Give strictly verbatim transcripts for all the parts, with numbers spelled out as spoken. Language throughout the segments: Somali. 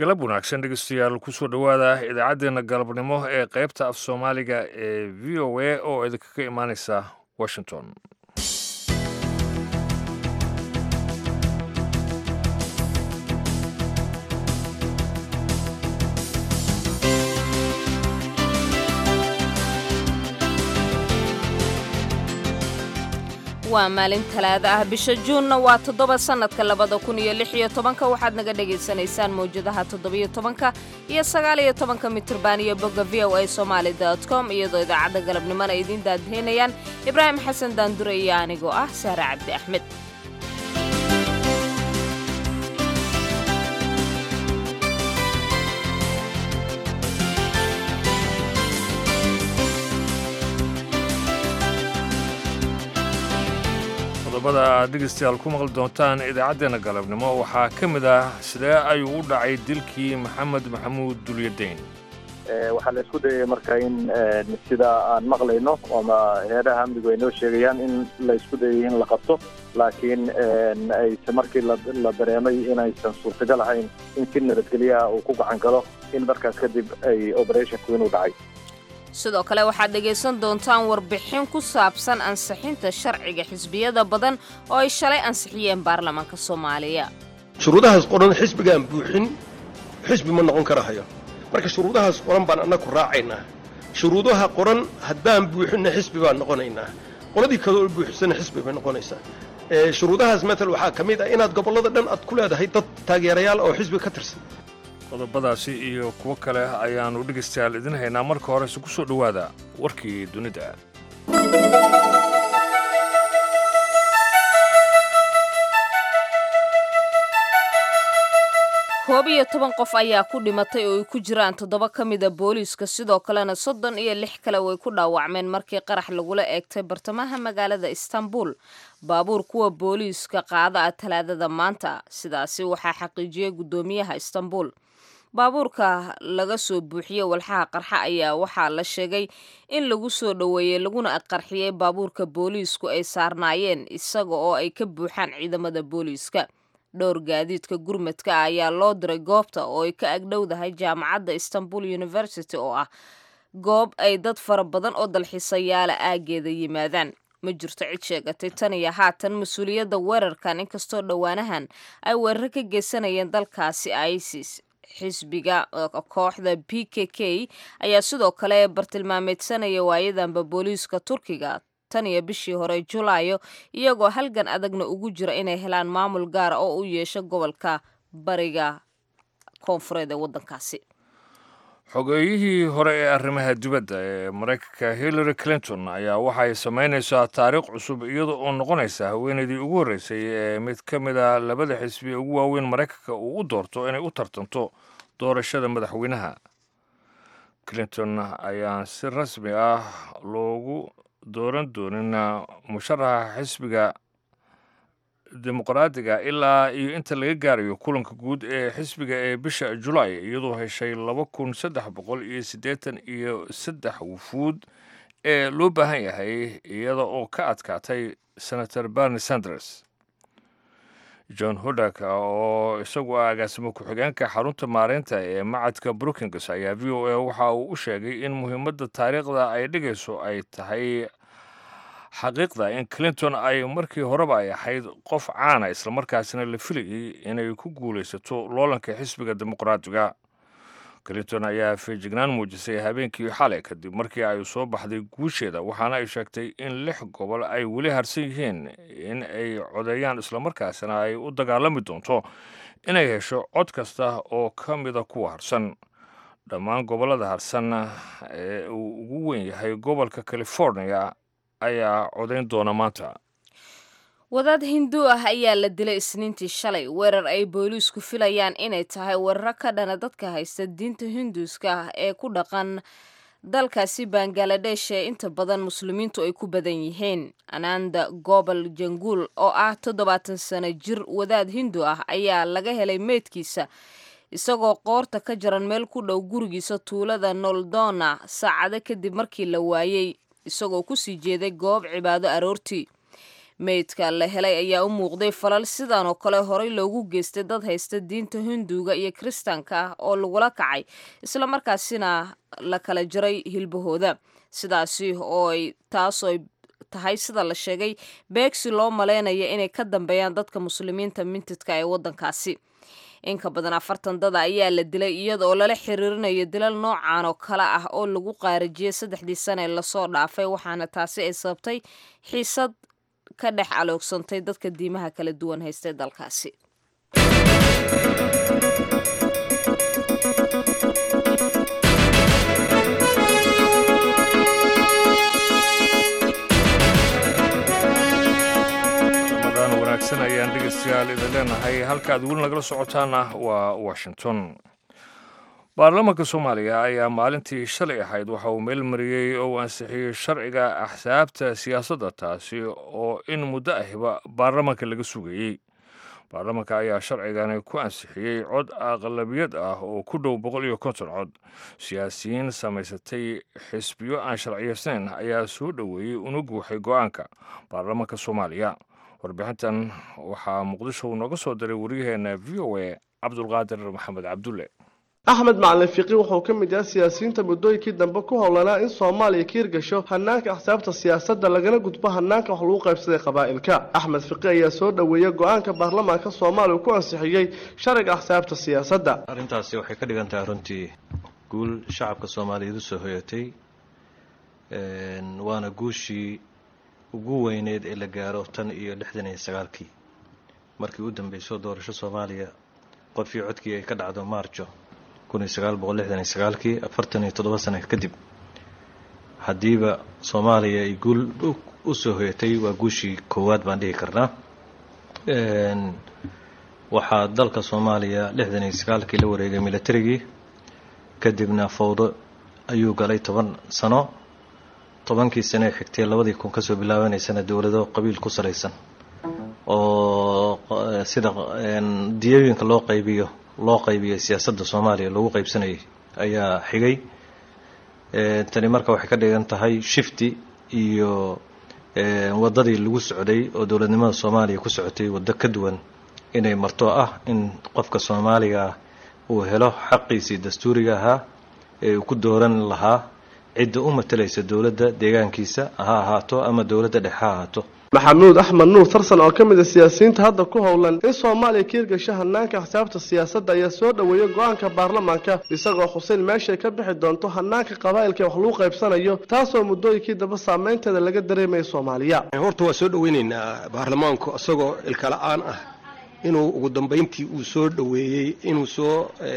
galab wanaagsan dhegeystayaal kusoo dhowaada idaacaddeenna galabnimo ee qaybta af soomaaliga ee v o a oo idinkaga imaaneysa washington. waa maalin talaado ah bisha juunna waa toddoba sannadka labada kun iyo lix iyo tobanka waxaad naga dhagaysanaysaan mawjadaha toddobiyo tobanka iyo sagaaliyo tobanka mitirban iyo bogga v o a somali dot com iyadoo idaacadda galabnimona idiin daadheynayaan ibraahim xasan daandure iyo anigoo ah sahre cabdi axmed. qodobada aad dhegeystayaal ku maqli doontaan idaacaddeenna galabnimo waxaa ka mid ah sidee ayuu u dhacay dilkii maxamed maxamuud dulyadayn. waxaa la isku dayay marka in sida aan maqlayno ama heeraha amnigu ay noo sheegayaan in la isku dayay in la qabto laakiin ayse markii la dareemay inaysan suurtagal ahayn in si nabadgelyaha uu ku gacan galo in markaas kadib ay operationku inuu dhacay. sidoo kale waxaad dhegaysan doontaan warbixin ku saabsan ansixinta sharciga xisbiyada badan oo ay shalay ansixiyeen baarlamaanka soomaaliya. shuruudahaas qoran xisbigaan buuxin xisbi ma noqon karahayo marka shuruudahaas qoran baan annagu raacaynaa. shuruudaha qoran haddaan buuxinna xisbi baan noqonaynaa, qoladii kaloo buuxisana xisbi bay noqonaysaa. shuruudahaas matal waxaa ka mid ah inaad gobollada dhan aad ku leedahay dad taageerayaal oo xisbi ka tirsan. qodobadaasi iyo kuwo kale ayaannu dhegaystayaal idin haynaa. marka horese ku soo dhowaada warkii dunida. koob iyo toban qof ayaa ku dhimatay oo ay ku jiraan toddoba ka mida booliiska, sidoo kalena soddon iyo lix kale way ku dhaawacmeen markii qarax lagula eegtay bartamaha magaalada istanbul baabuur kuwa booliiska qaada ah talaadada maanta. sidaasi waxaa xaqiijiyey guddoomiyaha istanbul. baabuurka laga soo buuxiyey walxaha qarxa ayaa waxaa la sheegay in lagu soo dhoweeyey laguna qarxiyey baabuurka booliisku ay saarnaayeen isaga oo ay ka buuxaan ciidamada booliiska. dhowr gaadiidka gurmadka ah ayaa loo diray goobta oo ay ka agdhowdahay jaamacadda istanbul university oo ah goob ay dad fara badan oo dalxiisayaala aageeda yimaadaan. ma jirto cid sheegatay tan iyo haatan mas-uuliyadda weerarkan inkastoo dhowaanahan ay weeraro ka geysanayeen dalkaasi isis. xisbiga kooxda b k k ayaa sidoo kale bartilmaameedsanaya waayadanba booliiska turkiga tan iyo bishii hore julaayo iyagoo halgan adagna ugu jira inay helaan maamul gaara oo u yeesho gobolka bariga koonfureed ee waddankaasi. xogeeyihii hore ee arrimaha dibadda ee maraykanka hillary clinton ayaa waxay samaynaysaa taariikh cusub iyada oo noqonaysa haweenaydii ugu horreysay ee mid ka mid a labada xisbi ugu waaweyn maraykanka uu u doorto inay u tartanto doorashada madaxweynaha. clinton ayaan si rasmi ah loogu dooran doonin musharaxa xisbiga dimuqraadiga ilaa iyo inta laga gaarayo kulanka guud ee xisbiga ee bisha julaay, iyadoo heshay laba kun saddex boqol iyo siddeetan iyo saddex wufuud ee loo baahan yahay iyada oo ka adkaatay senator bernie sanders. john hoddak oo isagu ah agaasimo ku-xigeenka xarunta maareynta ee macadka brookings ayaa v o a waxa uu u sheegay in muhiimadda taariikhda ay dhigayso ay tahay xaqiiqda in clinton ay markii horeba ay ahayd qof caana islamarkaasina la filayay inay ku guulaysato loolanka xisbiga dimuqraadiga. clinton ayaa feejignaan muujisay habeenkii xalay kadib markii ay soo baxday guusheeda, waxaana ay sheegtay in lix gobol ay weli harsan yihiin in ay codeeyaan islamarkaasina ay u dagaalami doonto inay hesho cod kasta oo ka mida kuwa harsan. dhammaan gobollada harsan ee uu ugu weyn yahay gobolka california ayaa codayn doona maanta. wadaad hindu ah ayaa la dilay isniintii shalay weerar ay booliisku filayaan inay tahay weeraro ka dhana dadka haysta diinta hinduuska ah ee ku dhaqan dalkaasi bangaladesh ee inta badan muslimiintu ay ku badan yihiin. ananda gobol janguul oo ah toddobaatan sano jir wadaad hindu ah ayaa laga helay meydkiisa isagoo qoorta ka jaran meel ku dhow gurigiisa tuulada noldona saacado kadib markii la waayey isagoo kusii jeeday goob cibaado aroortii. meydka la helay ayaa u muuqday falal sidan oo kale horey loogu geystay dad haysta diinta hinduuga iyo kiristaanka ah oo lagula kacay islamarkaasina la kala jaray hilbahooda sidaasi oo ay taas oo tahay sida la sheegay beegsi loo maleynaya inay ka dambeeyaan dadka muslimiinta mintidka ee waddankaasi in ka badan afartan dada ayaa la dilay iyada oo lala xiriirinayo dilal noocan oo kale ah oo lagu qaarajiyey saddexdii sane lasoo dhaafay waxaana taasi ay sababtay xiisad ka dhex caloogsantay dadka diimaha kala duwan haystay dalkaasi ayaan dhegeystayaal idin leenahay halka aad weli nagala socotaana waa washington baarlamaanka soomaaliya ayaa maalintii shalay ahayd waxa uu meel mariyey oo ansixiyey sharciga axsaabta siyaasadda taasi oo in muddo ahiba baarlamaanka laga sugayey baarlamaanka ayaa sharcigani ku ansixiyey cod aqlabiyad ah oo ku dhow boqol iyo konton cod siyaasiyiin samaysatay xisbiyo aan sharciyeysnayn ayaa soo dhoweeyey una guuxay go-aanka baarlamaanka soomaaliya warbixintan waxaa muqdisho nooga soo diray waryaheena v o a cabdulqaadir maxamed cabdulle axmed macalin fiqi wuxuu ka mid yahay siyaasiyiinta muddooyinkii dambe ku howlanaa in soomaaliya ka hirgasho hanaanka axsaabta siyaasadda lagana gudbo hanaanka wax lagu qaybsaday qabaa'ilka axmed fiqi ayaa soo dhoweeyey go-aanka baarlamaanka soomaaliya uu ku ansixiyey sharciga axsaabta siyaasadda arrintaasi waxay ka dhigan tahay runtii guul shacabka soomaaliyeed u soo hoyatay waana guushii ugu weyneed ee la gaaro tan iyo lixdan iyo sagaalkii markii u dambeysay doorasho Soomaaliya qofkii codkii ay ka dhacdo Maarjo kun iyo sagaal boqol lixdan iyo sagaalkii afartan iyo toddoba sano kadib hadiiba Soomaaliya ay guul u soo hoyatay waa guushii koowaad baan dhihi karnaa een waxa dalka Soomaaliya lixdan iyo sagaalkii la wareegay militarigii kadibna fawdo ayuu galay toban sano tobankii sano ee xigtay labadii kun ka soo bilaabanaysan dawladda qabiil ku salaysan oo sida diyooyinka loo qaybiyo loo qaybiyo siyaasadda Soomaaliya lagu qaybsanayay ayaa xigay ee tani marka waxay ka dhigan tahay shifti iyo ee wadadii lagu socday oo dawladnimada Soomaaliya ku socotay wada ka duwan inay marto ah in qofka Soomaaliga uu helo xaqiisii dastuuriga ahaa ee uu ku dooran lahaa cid u matalaysa dawladda deegaankiisa ha ahaato ama dawladda dhexe ha ahaato maxamuud axmed nuur tarsan oo ka mid ah siyaasiyiinta hadda ku howlan in Soomaaliya ka hirgasho hanaanka axsaabta siyaasadda ayaa soo dhaweeyay go'aanka baarlamaanka isagoo xuseen meesha ka bixi doonto hanaanka qabaa'ilka wax lagu qaybsanayo taasoo muddooyinkii daba saameynteeda laga dareemay Soomaaliya horta waa soo dhaweynaynaa baarlamaanku isagoo ilkala aan ah inuu ugu dambeyntii uu soo dhaweeyay inuu soo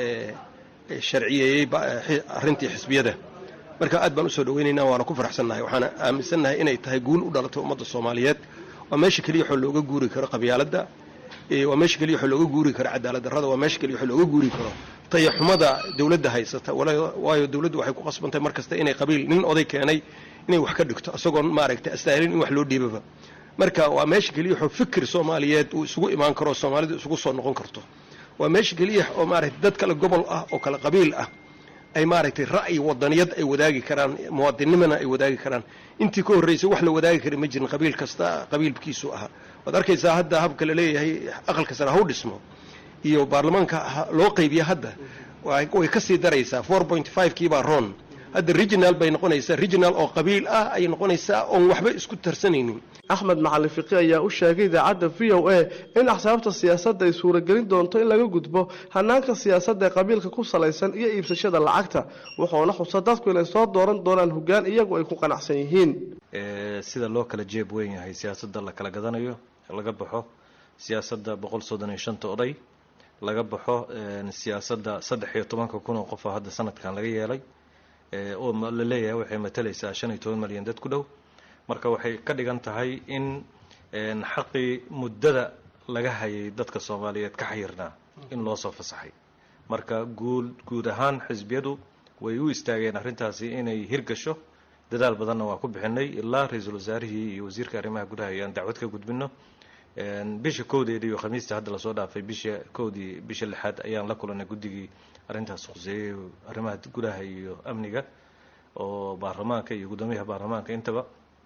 sharciyeeyay arrintii xisbiyada marka aad baan u soo dhaweynaynaa waana ku faraxsanahay waxaan aaminsanahay inay tahay guul u dhalatay ummadda Soomaaliyeed waa meesha kaliya xol looga guuri karo qabyaaladda ee waa meesha kaliya xol looga guuri karo cadaalad darrada waa meesha kaliya xol looga guuri karo tayaxumada dawladda haysata waayo dawladdu waxay ku qasbantay markasta inay qabiil nin oday keenay inay wax ka dhigto asagoo maaragtay astaahilin in wax loo dhiibaba marka waa meesha kaliya xol fikir Soomaaliyeed uu isugu imaan karo Soomaalidu isugu soo noqon karto waa meesha kaliya oo maaragtay dad kala gobol ah oo kala qabiil ah ay maaragtay ra'yi wadaniyad ay wadaagi karaan muwaadinimada ay wadaagi karaan intii ka horeysay wax la wadaagi karo ma jirin qabiil kasta qabiilkiisu aha wad arkaysaa hadda habka la leeyahay aqalka sare haw dhismo iyo baarlamaanka loo qaybiyo hadda way ka sii daraysaa four point five kii baa ron hadda regional bay noqonaysaa regional oo qabiil ah ay noqonaysaa oo waxba isku tarsanaynin axmed macalin fiqi ayaa u sheegay idaacadda v o a in axsaabta siyaasadda ay suuragelin doonto in laga gudbo hanaanka siyaasadda ee qabiilka ku salaysan iyo iibsashada lacagta wuxuuna xusa dadku inay soo dooran doonaan hoggaan iyagu ay ku qanacsan yihiin sida loo kala jeeb weyn yahay siyaasadda la kala gadanayo laga baxo siyaasadda boqol soddon iyo shan oday laga baxo siyaasadda saddex iyo toban kun oo qof hadda sanadkan laga yeelay oo la leeyahay waxay matalaysaa shan iyo toban milyan dad ku dhow marka waxay ka dhigan tahay in xaqii muddada laga hayay dadka Soomaaliyeed ka xayirnaa in loo soo fasaxay marka guul guud ahaan xisbiyadu way u istaageen arrintaasi inay hirgasho dadaal badanna waa ku bixinay ilaa ra'iisul wasaarihii iyo wasiirka arrimaha gudaha ayaan dacwad ka gudbino bisha koodeedii iyo khamiista hadda la soo dhaafay bisha koodii bisha lixaad ayaan la kulanay guddigii arrintaas khuseeyay arrimaha gudaha iyo amniga oo baarlamaanka iyo gudoomiyaha baarlamaanka intaba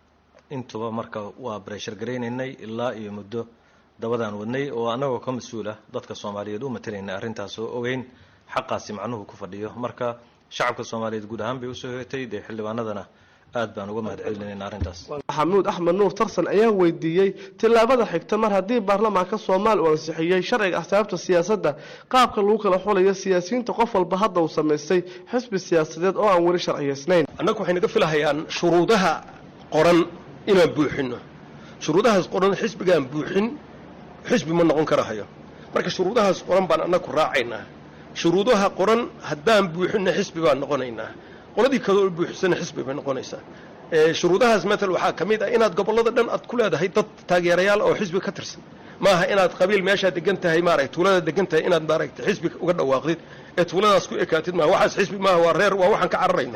intuba marka waa pressure gareynaynay ilaa iyo muddo dabadaan wadnay oo annagoo ka mas-uul ah dadka Soomaaliyeed u matalaynay arrintaas oo ogeyn xaqaasi macnuhu ku fadhiyo marka shacabka Soomaaliyeed guud ahaan bay u soo heetay de xildhibaanadana aad baan uga mahadcelinaynaa arrintaas. Maxamuud Axmed Nuur Tarsan ayaa weydiiyay tilaabada xigta mar haddii baarlamaanka Soomaaliya uu ansixiyay sharciga axsaabta siyaasadda qaabka lagu kala xulayo siyaasiyiinta qof walba hadda uu sameystay xisbi siyaasadeed oo aan weli sharciyeysnayn. annagu waxay naga filahayaan shuruudaha qoran inaan buuxino shuruudahaas qoran xisbigaan buuxin xisbi ma noqon karahayo marka shuruudahaas qoran baan annagu raacaynaa shuruudaha qoran haddaan buuxinna xisbi baan noqonaynaa qoladii kale oo buuxisana xisbi bay noqonaysaa ee shuruudahaas matal waxaa kamid ah inaad gobolada dhan aad ku leedahay dad taageerayaal oo xisbi ka tirsan maaha inaad qabiil meesha degan tahay maaragtay tuulada degan tahay inaad maaragtay xisbi uga dhawaaqdid ee tuuladaas ku ekaatid maaha waxaas xisbi maaha waa reer waa waxaan ka cararayno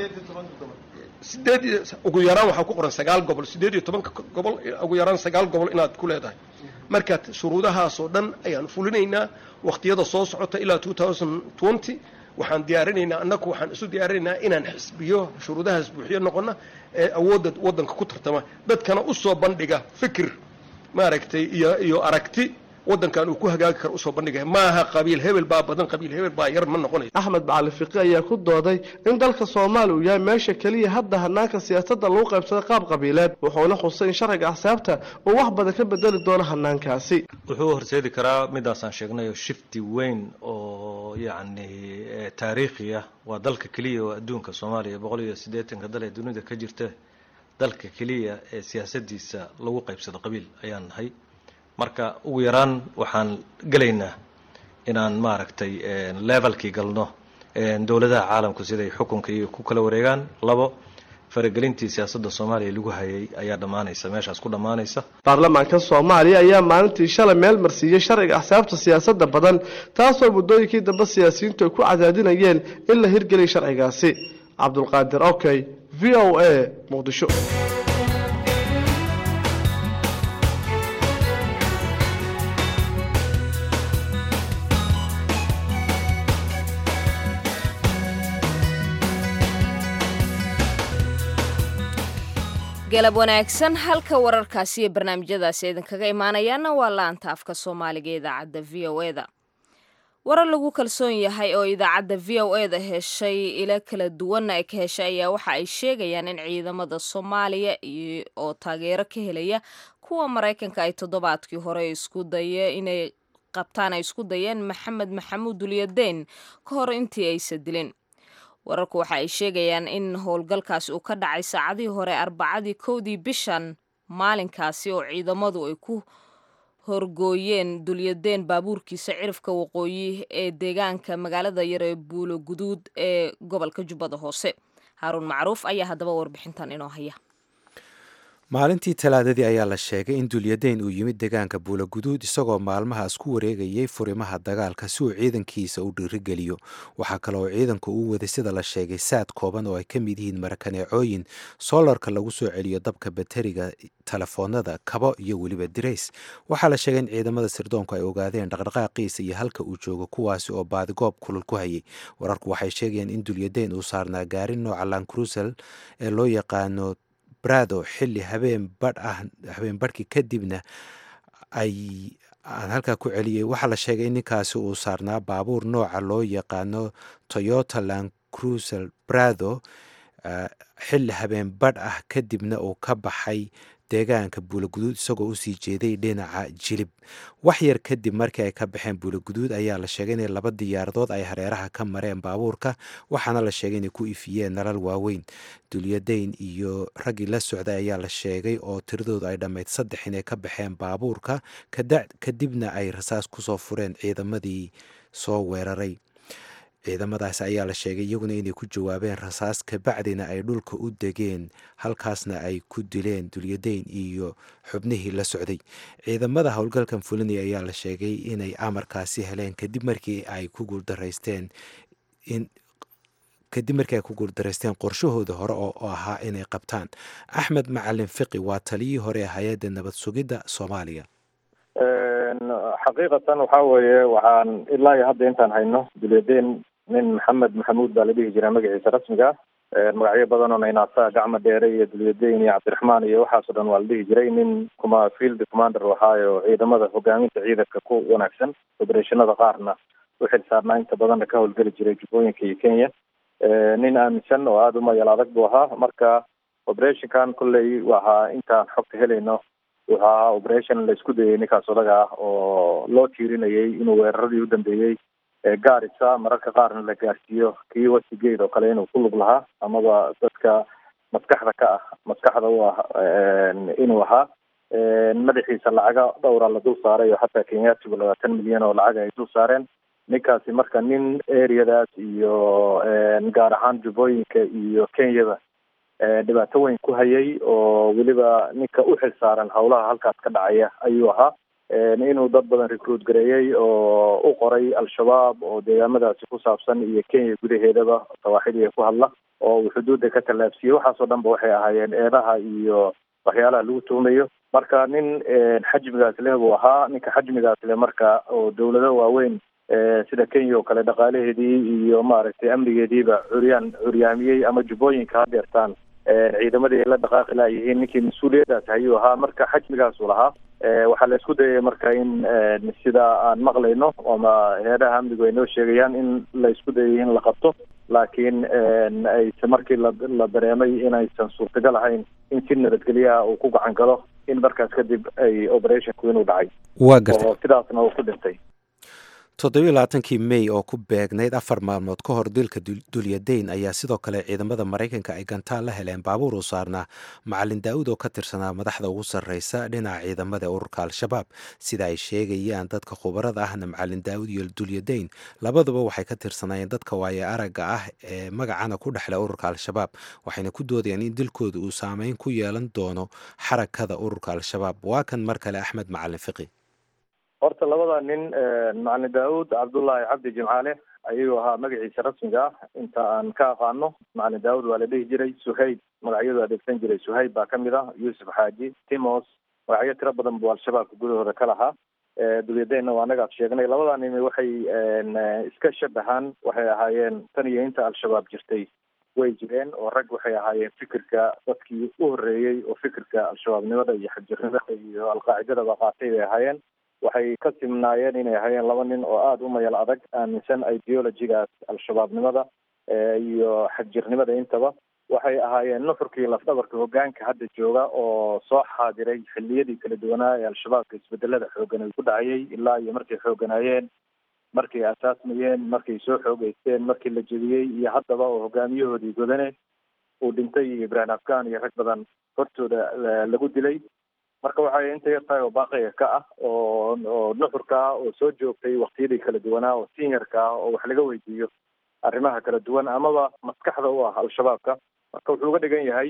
sideed ugu yaraan waxa ku qoran sagaal gobol sideed iyo toban gobol ugu yaraan sagaal gobol inaad ku leedahay marka shuruudahaas oo dhan ayaan fulinaynaa waqtiyada soo socota ilaa two thousand twenty waxaan diyaarinaynaa annagu waxaan isu diyaarinaynaa inaan xisbiyo shuruudahaas buuxiyo noqona ee awoodda waddanka ku tartama dadkana u soo bandhiga fikir maaragtay iyo iyo aragti waddankan uu ku hagaagi karo u soo bandhigay maaha qabiil hebel baa badan qabiil hebel baa yar ma noqonayo. Axmed Bacali Fiqi ayaa ku dooday in dalka Soomaaliya uu yahay meesha kaliya hadda hanaanka siyaasadda lagu qaybsado qaab qabiileed wuxuuna xusay in sharciga axsaabta uu wax badan ka bedeli doono hanaankaasi. wuxuu horseedi karaa midaas aan sheegnay oo shifti weyn oo yacni taariikhi ah waa dalka kaliya oo adduunka Soomaaliya boqol iyo siddeetan ka dal ee dunida ka jirta dalka kaliya ee siyaasadiisa lagu qaybsado qabiil ayaan nahay marka ugu yaraan waxaan galaynaa inaan maaragtay levelkii galno dowladaha caalamku siday xukunka iyo ku kala wareegaan labo faragelintii siyaasadda Soomaaliya lagu hayay ayaa dhamaanaysa meeshaas ku dhamaanaysa. Baarlamaanka Soomaaliya ayaa maalintii shalay meel marsiiyay sharciga axsaabta siyaasadda badan taasoo muddooyinkii dambe siyaasiyiintu ay ku cadaadinayeen in la hirgeliyo sharcigaasi. Cabdulqaadir Okay, V O A, Muqdisho. galab wanaagsan halka wararkaasi iyo barnaamijyadaasi idinkaga imaanayaana waa laanta afka Soomaaliga ee idaacadda V O A da. warar lagu kalsoon yahay oo idaacadda V O A da heshay ila kala duwan ay ka heshay ayaa waxa ay sheegayaan in ciidamada Soomaaliya oo taageero ka helaya kuwa Mareykanka ay toddobaadkii hore isku dayeen inay qabtaan ay isku dayeen Maxamed Maxamuud Dulyadeen ka hor intii aysan dilin. wararku waxa ay sheegayaan in howlgalkaasi uu ka dhacay saacadii hore arbacadii kowdii bishan maalinkaasi oo ciidamadu ay ku horgooyeen Dulyadeen baabuurkiisa cirifka waqooyi ee deegaanka magaalada yar ee Buulo Guduud ee gobolka Jubbada Hoose. Haruun Macruuf ayaa haddaba warbixintan inoo haya. maalintii talaadadii ayaa la sheegay in Dulyadeen uu yimid deegaanka Buulo Guduud isagoo maalmahaas ku wareegayay furimaha dagaalka si uu ciidankiisa u dhiirigeliyo waxaa kale oo ciidanku uu waday sida la sheegay saad kooban oo ay ka mid yihiin marakaneecooyin soolarka lagu soo celiyo dabka bateriga telefoonada kabo iyo weliba dirays waxaa la sheegay in ciidamada sirdoonku ay ogaadeen dhaqdhaqaaqiisa iyo halka uu joogo kuwaasi oo baadigoob kulul ku hayay wararku waxay sheegayaan in Dulyadeen uu saarnaa gaarin nooca Land Cruiser ee loo yaqaano Brado xilli habeen badh ah habeen badhkii kadibna ay aan halkaa ku celiyay waxaa la sheegay in ninkaasi uu saarnaa baabuur nooca loo yaqaano Toyota Land Cruiser Brado xilli habeen badh ah kadibna uu ka baxay deegaanka Buulo Guduud isagoo u sii jeeday dhinaca Jilib wax yar kadib markii ay ka baxeen Buulo Guduud ayaa la sheegay in laba diyaaradood ay hareeraha ka mareen baabuurka waxaana la sheegay in ku ifiyeen nalal waaweyn Dulyadeen iyo raggii la socday ayaa la sheegay oo tiradoodu ay dhammayd saddex inay ka baxeen baabuurka kadibna ay rasaas ku soo fureen ciidamadii soo weeraray ciidamadaas ayaa la sheegay iyaguna inay ku jawaabeen rasaas ka bacdina ay dhulka u degeen halkaasna ay ku dileen Dulyadeen iyo xubnihii la socday ciidamada howlgalkan fulinaya ayaa la sheegay inay amarkaasi heleen kadib markii ay ku guuldareysteen in kadib markii ay ku guuldareysteen qorshahooda hore oo ahaa inay qabtaan. Axmed Macalin Fiqi waa taliyii hore hay'adda nabad sugidda Soomaaliya. xaqiiqatan waxa weeye waxaan ilaa iyo hadda intaan hayno Dulyadeen nin Maxamed Maxamuud baa la dhihi jiray magaciisa rasmiga magacyo badan oo naynaasaa gacmo dheere iyo dulyadeyn iyo cabdiraxmaan iyo waxaasoo dhan waa la dhihi jiray. nin kuma field commander ahaayo ciidamada hogaaminta ciidanka ku wanaagsan, obereshanada qaarna u xilsaarnaa inta badanna ka howlgeli jiray jubbooyinka iyo Kenya. nin aaminsan oo aada u mayal adag buu ahaa. marka operationkan kolley waxaa intaan xogta helayno wuxuu ahaa operation la isku dayay ninkaas odaga ah oo loo tiirinayay inuu weeraradii u dambeeyey gaarisa mararka qaarna la gaarsiiyo kii Westgate oo kale inuu ku lug lahaa amaba dadka maskaxda ka ah maskaxda u ah inuu ahaa. madaxiisa lacaga dhowra la dul saaray oo xataa kenyaatigu labaatan milyan oo lacag ay dul saareen. ninkaasi marka nin areadaas iyo gaar ahaan jubbooyinka iyo Kenyada dhibaato weyn ku hayay oo weliba ninka u xil saaran howlaha halkaas ka dhacaya ayuu ahaa. inuu dad badan recruit gareeyay oo u qoray al-shabaab oo deegaamadaasi ku saabsan iyo Kenya gudaheedaba sawaaxiliga ku hadla oo uu xuduudda ka tallaabsiyey. waxaasoo dhanba waxay ahaayeen eedaha iyo waxyaalaha lagu tuumayo. marka nin xajmigaas leh buu ahaa. ninka xajmigaas leh marka oo dawlado waaweyn sida Kenya oo kale dhaqaalaheedii iyo maaragtay amnigeediiba curyaan curyaamiyey ama jubbooyinka hadeertaan ciidamadii la dhaqaaqi laayihiin ninkii mas-uuliyadaas ayuu ahaa. marka xajmigaasuu lahaa. waxaa la isku dayay marka in sida aan maqlayno ama heedaha amnigu ay noo sheegayaan in la isku dayay in la qabto, laakiin ayse markii la la dareemay inaysan suurtagal ahayn in si nabadgelyaha uu ku gacan galo in markaas kadib ay operationku inuu dhacay waa gartay oo sidaasna uu ku dhintay. toddobiyo labaatankii May oo ku beegnayd afar maalmood ka hor dilka dulyadeyn ayaa sidoo kale ciidamada Mareykanka ay gantaal la heleen baabuur u saarnaa macalin Daawud oo ka tirsanaa madaxda ugu sarreysa dhinaca ciidamada ururka al-shabaab. sida ay sheegayaan dadka khubarada ahna macalin Daawud iyo dulyadeyn labaduba waxay ka tirsanaayeen dadka waaye aragga ah ee magacana ku dhexleh ururka al-shabaab, waxayna ku doodayaan in dilkooda uu saameyn ku yeelan doono xarakada ururka al-shabaab. waa kan mar kale Axmed Macalin Fiqi. horta labada nin macalin Daawud Cabdullaahi Cabdi Jimcaale ayuu ahaa magaciisa rasmiga ah inta aan ka aqaano. macalin Daawud waa la dhihi jiray. Suhayb magacyadu adeegsan jiray. Suhayb baa kamid ah. Yuusuf Xaaji, Timos, magacyo tiro badan buu al-shabaabka gudahooda ka lahaa. dulyadeynna waa anagaad sheegnay. labada nin waxay iska shabahaan. waxay ahaayeen tan iyo inta al-shabaab jirtay way jireen oo rag waxay ahaayeen fikirka dadkii u horreeyey oo fikirka al-shabaabnimada iyo xagjirnimada iyo al-qaacidadaba qaatay bay ahaayeen. waxay ka simnaayeen inay ahaayeen laba nin oo aada u mayal adag, aaminsan ideologigaas al-shabaabnimada iyo xagjirnimada intaba. waxay ahaayeen nuxurkii lafdhabarka hogaanka hadda jooga oo soo xaadiray xilliyadii kala duwanaa ee al-shabaabka isbedelada xoogan ay ku dhacayay ilaa iyo markay xooganaayeen, markay asaasmayeen, markay soo xoogeysteen, markii la jebiyey iyo haddaba oo hogaamiyahoodii godane uu dhintay iyo Ibrahim Afgaan iyo rag badan hortooda lagu dilay. marka waxay inta yartahay oo baaqiga ka ah oo oo nuxurka ah oo soo joogtay waqtiyadii kala duwanaa oo seniorka ah oo wax laga weydiiyo arrimaha kala duwan amaba maskaxda u ah al-shabaabka. marka wuxuu uga dhigan yahay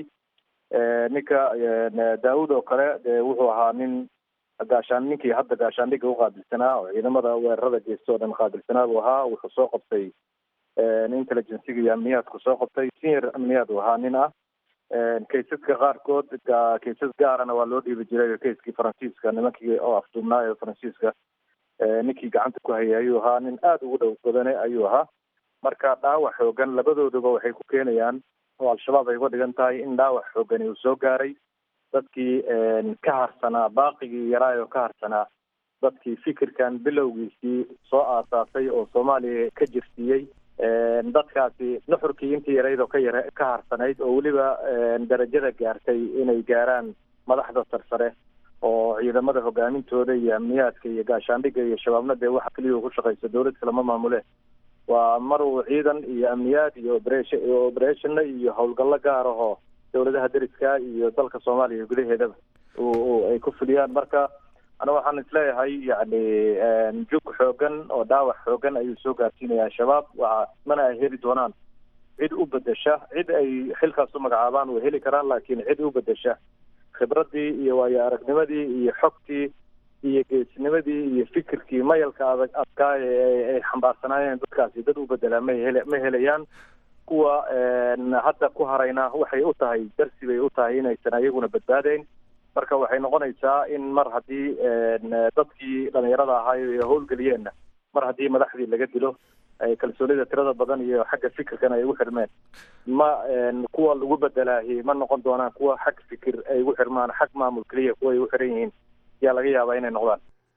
ninka Daawud oo kale wuxuu ahaa nin gaashaan ninkii hadda gaashaandhigga u qaabilsanaa oo ciidamada weerarada geysta oo dhan qaabilsanaa buu ahaa. wuxuu soo qabtay intelligenciga iyo amniyaadku soo qabtay. senior amniyaad uu ahaa nin ah. kaysaska qaarkood kaysas gaarana waa loo dhiibi jiray. kayskii faransiiska nimankii oo afduubnaa ee faransiiska ninkii gacanta ku hayay ayuu ahaa. nin aada ugu dhow badane ayuu ahaa. marka dhaawac xoogan labadooduba waxay ku keenayaan oo al-shabaab ay uga dhigan tahay in dhaawac xoogani uu soo gaaray dadkii ka harsanaa baaqigii yaraa oo ka harsanaa dadkii fikirkan bilowgiisii soo aasaasay oo Soomaaliya ka jirsiiyey. dadkaasi nuxurkii intii yarayd oo ka yara ka harsanayd oo weliba darajada gaartay inay gaaraan madaxda sarsare oo ciidamada hogaamintooda iyo amniyaadka iyo gaashaandhigga iyo shabaabna dee waxa kaliya ku shaqeysa dawlad kale ma maamule. waa mar uu ciidan iyo amniyaad iyo operation iyo operation iyo howlgallo gaar ah oo dawladaha dariska iyo dalka Soomaaliya gudaheedaba oo ay ku fuliyaan. marka ana waxaan isleeyahay yani jug xoogan oo dhaawac xoogan ayuu soo gaarsiinayaa shabaab. waa mana ay heli doonaan cid u bedesha. cid ay xilkaas u magacaabaan way heli karaan, laakiin cid u bedesha khibradii iyo waayo aragnimadii iyo xogtii iyo geesnimadii iyo fikirkii mayalka adag adkaa ee ay xambaarsanaayeen dadkaasi dad u bedela ma hele ma helayaan. kuwa hadda ku harayna waxay u tahay darsi bay u tahay inaysan ayaguna badbaadayn. marka waxay noqonaysaa in mar haddii dadkii dhalinyarada ahaa ee howlgeliyeenna mar haddii madaxdii laga dilo kalsoonida tirada badan iyo xagga fikirkan ay ugu xirmeen ma kuwa lagu bedelaahi ma noqon doonaan kuwa xag fikir ay ugu xirmaan xag maamul keliya kuwa ay ugu xiran yihiin yaa laga yaabaa inay noqdaan.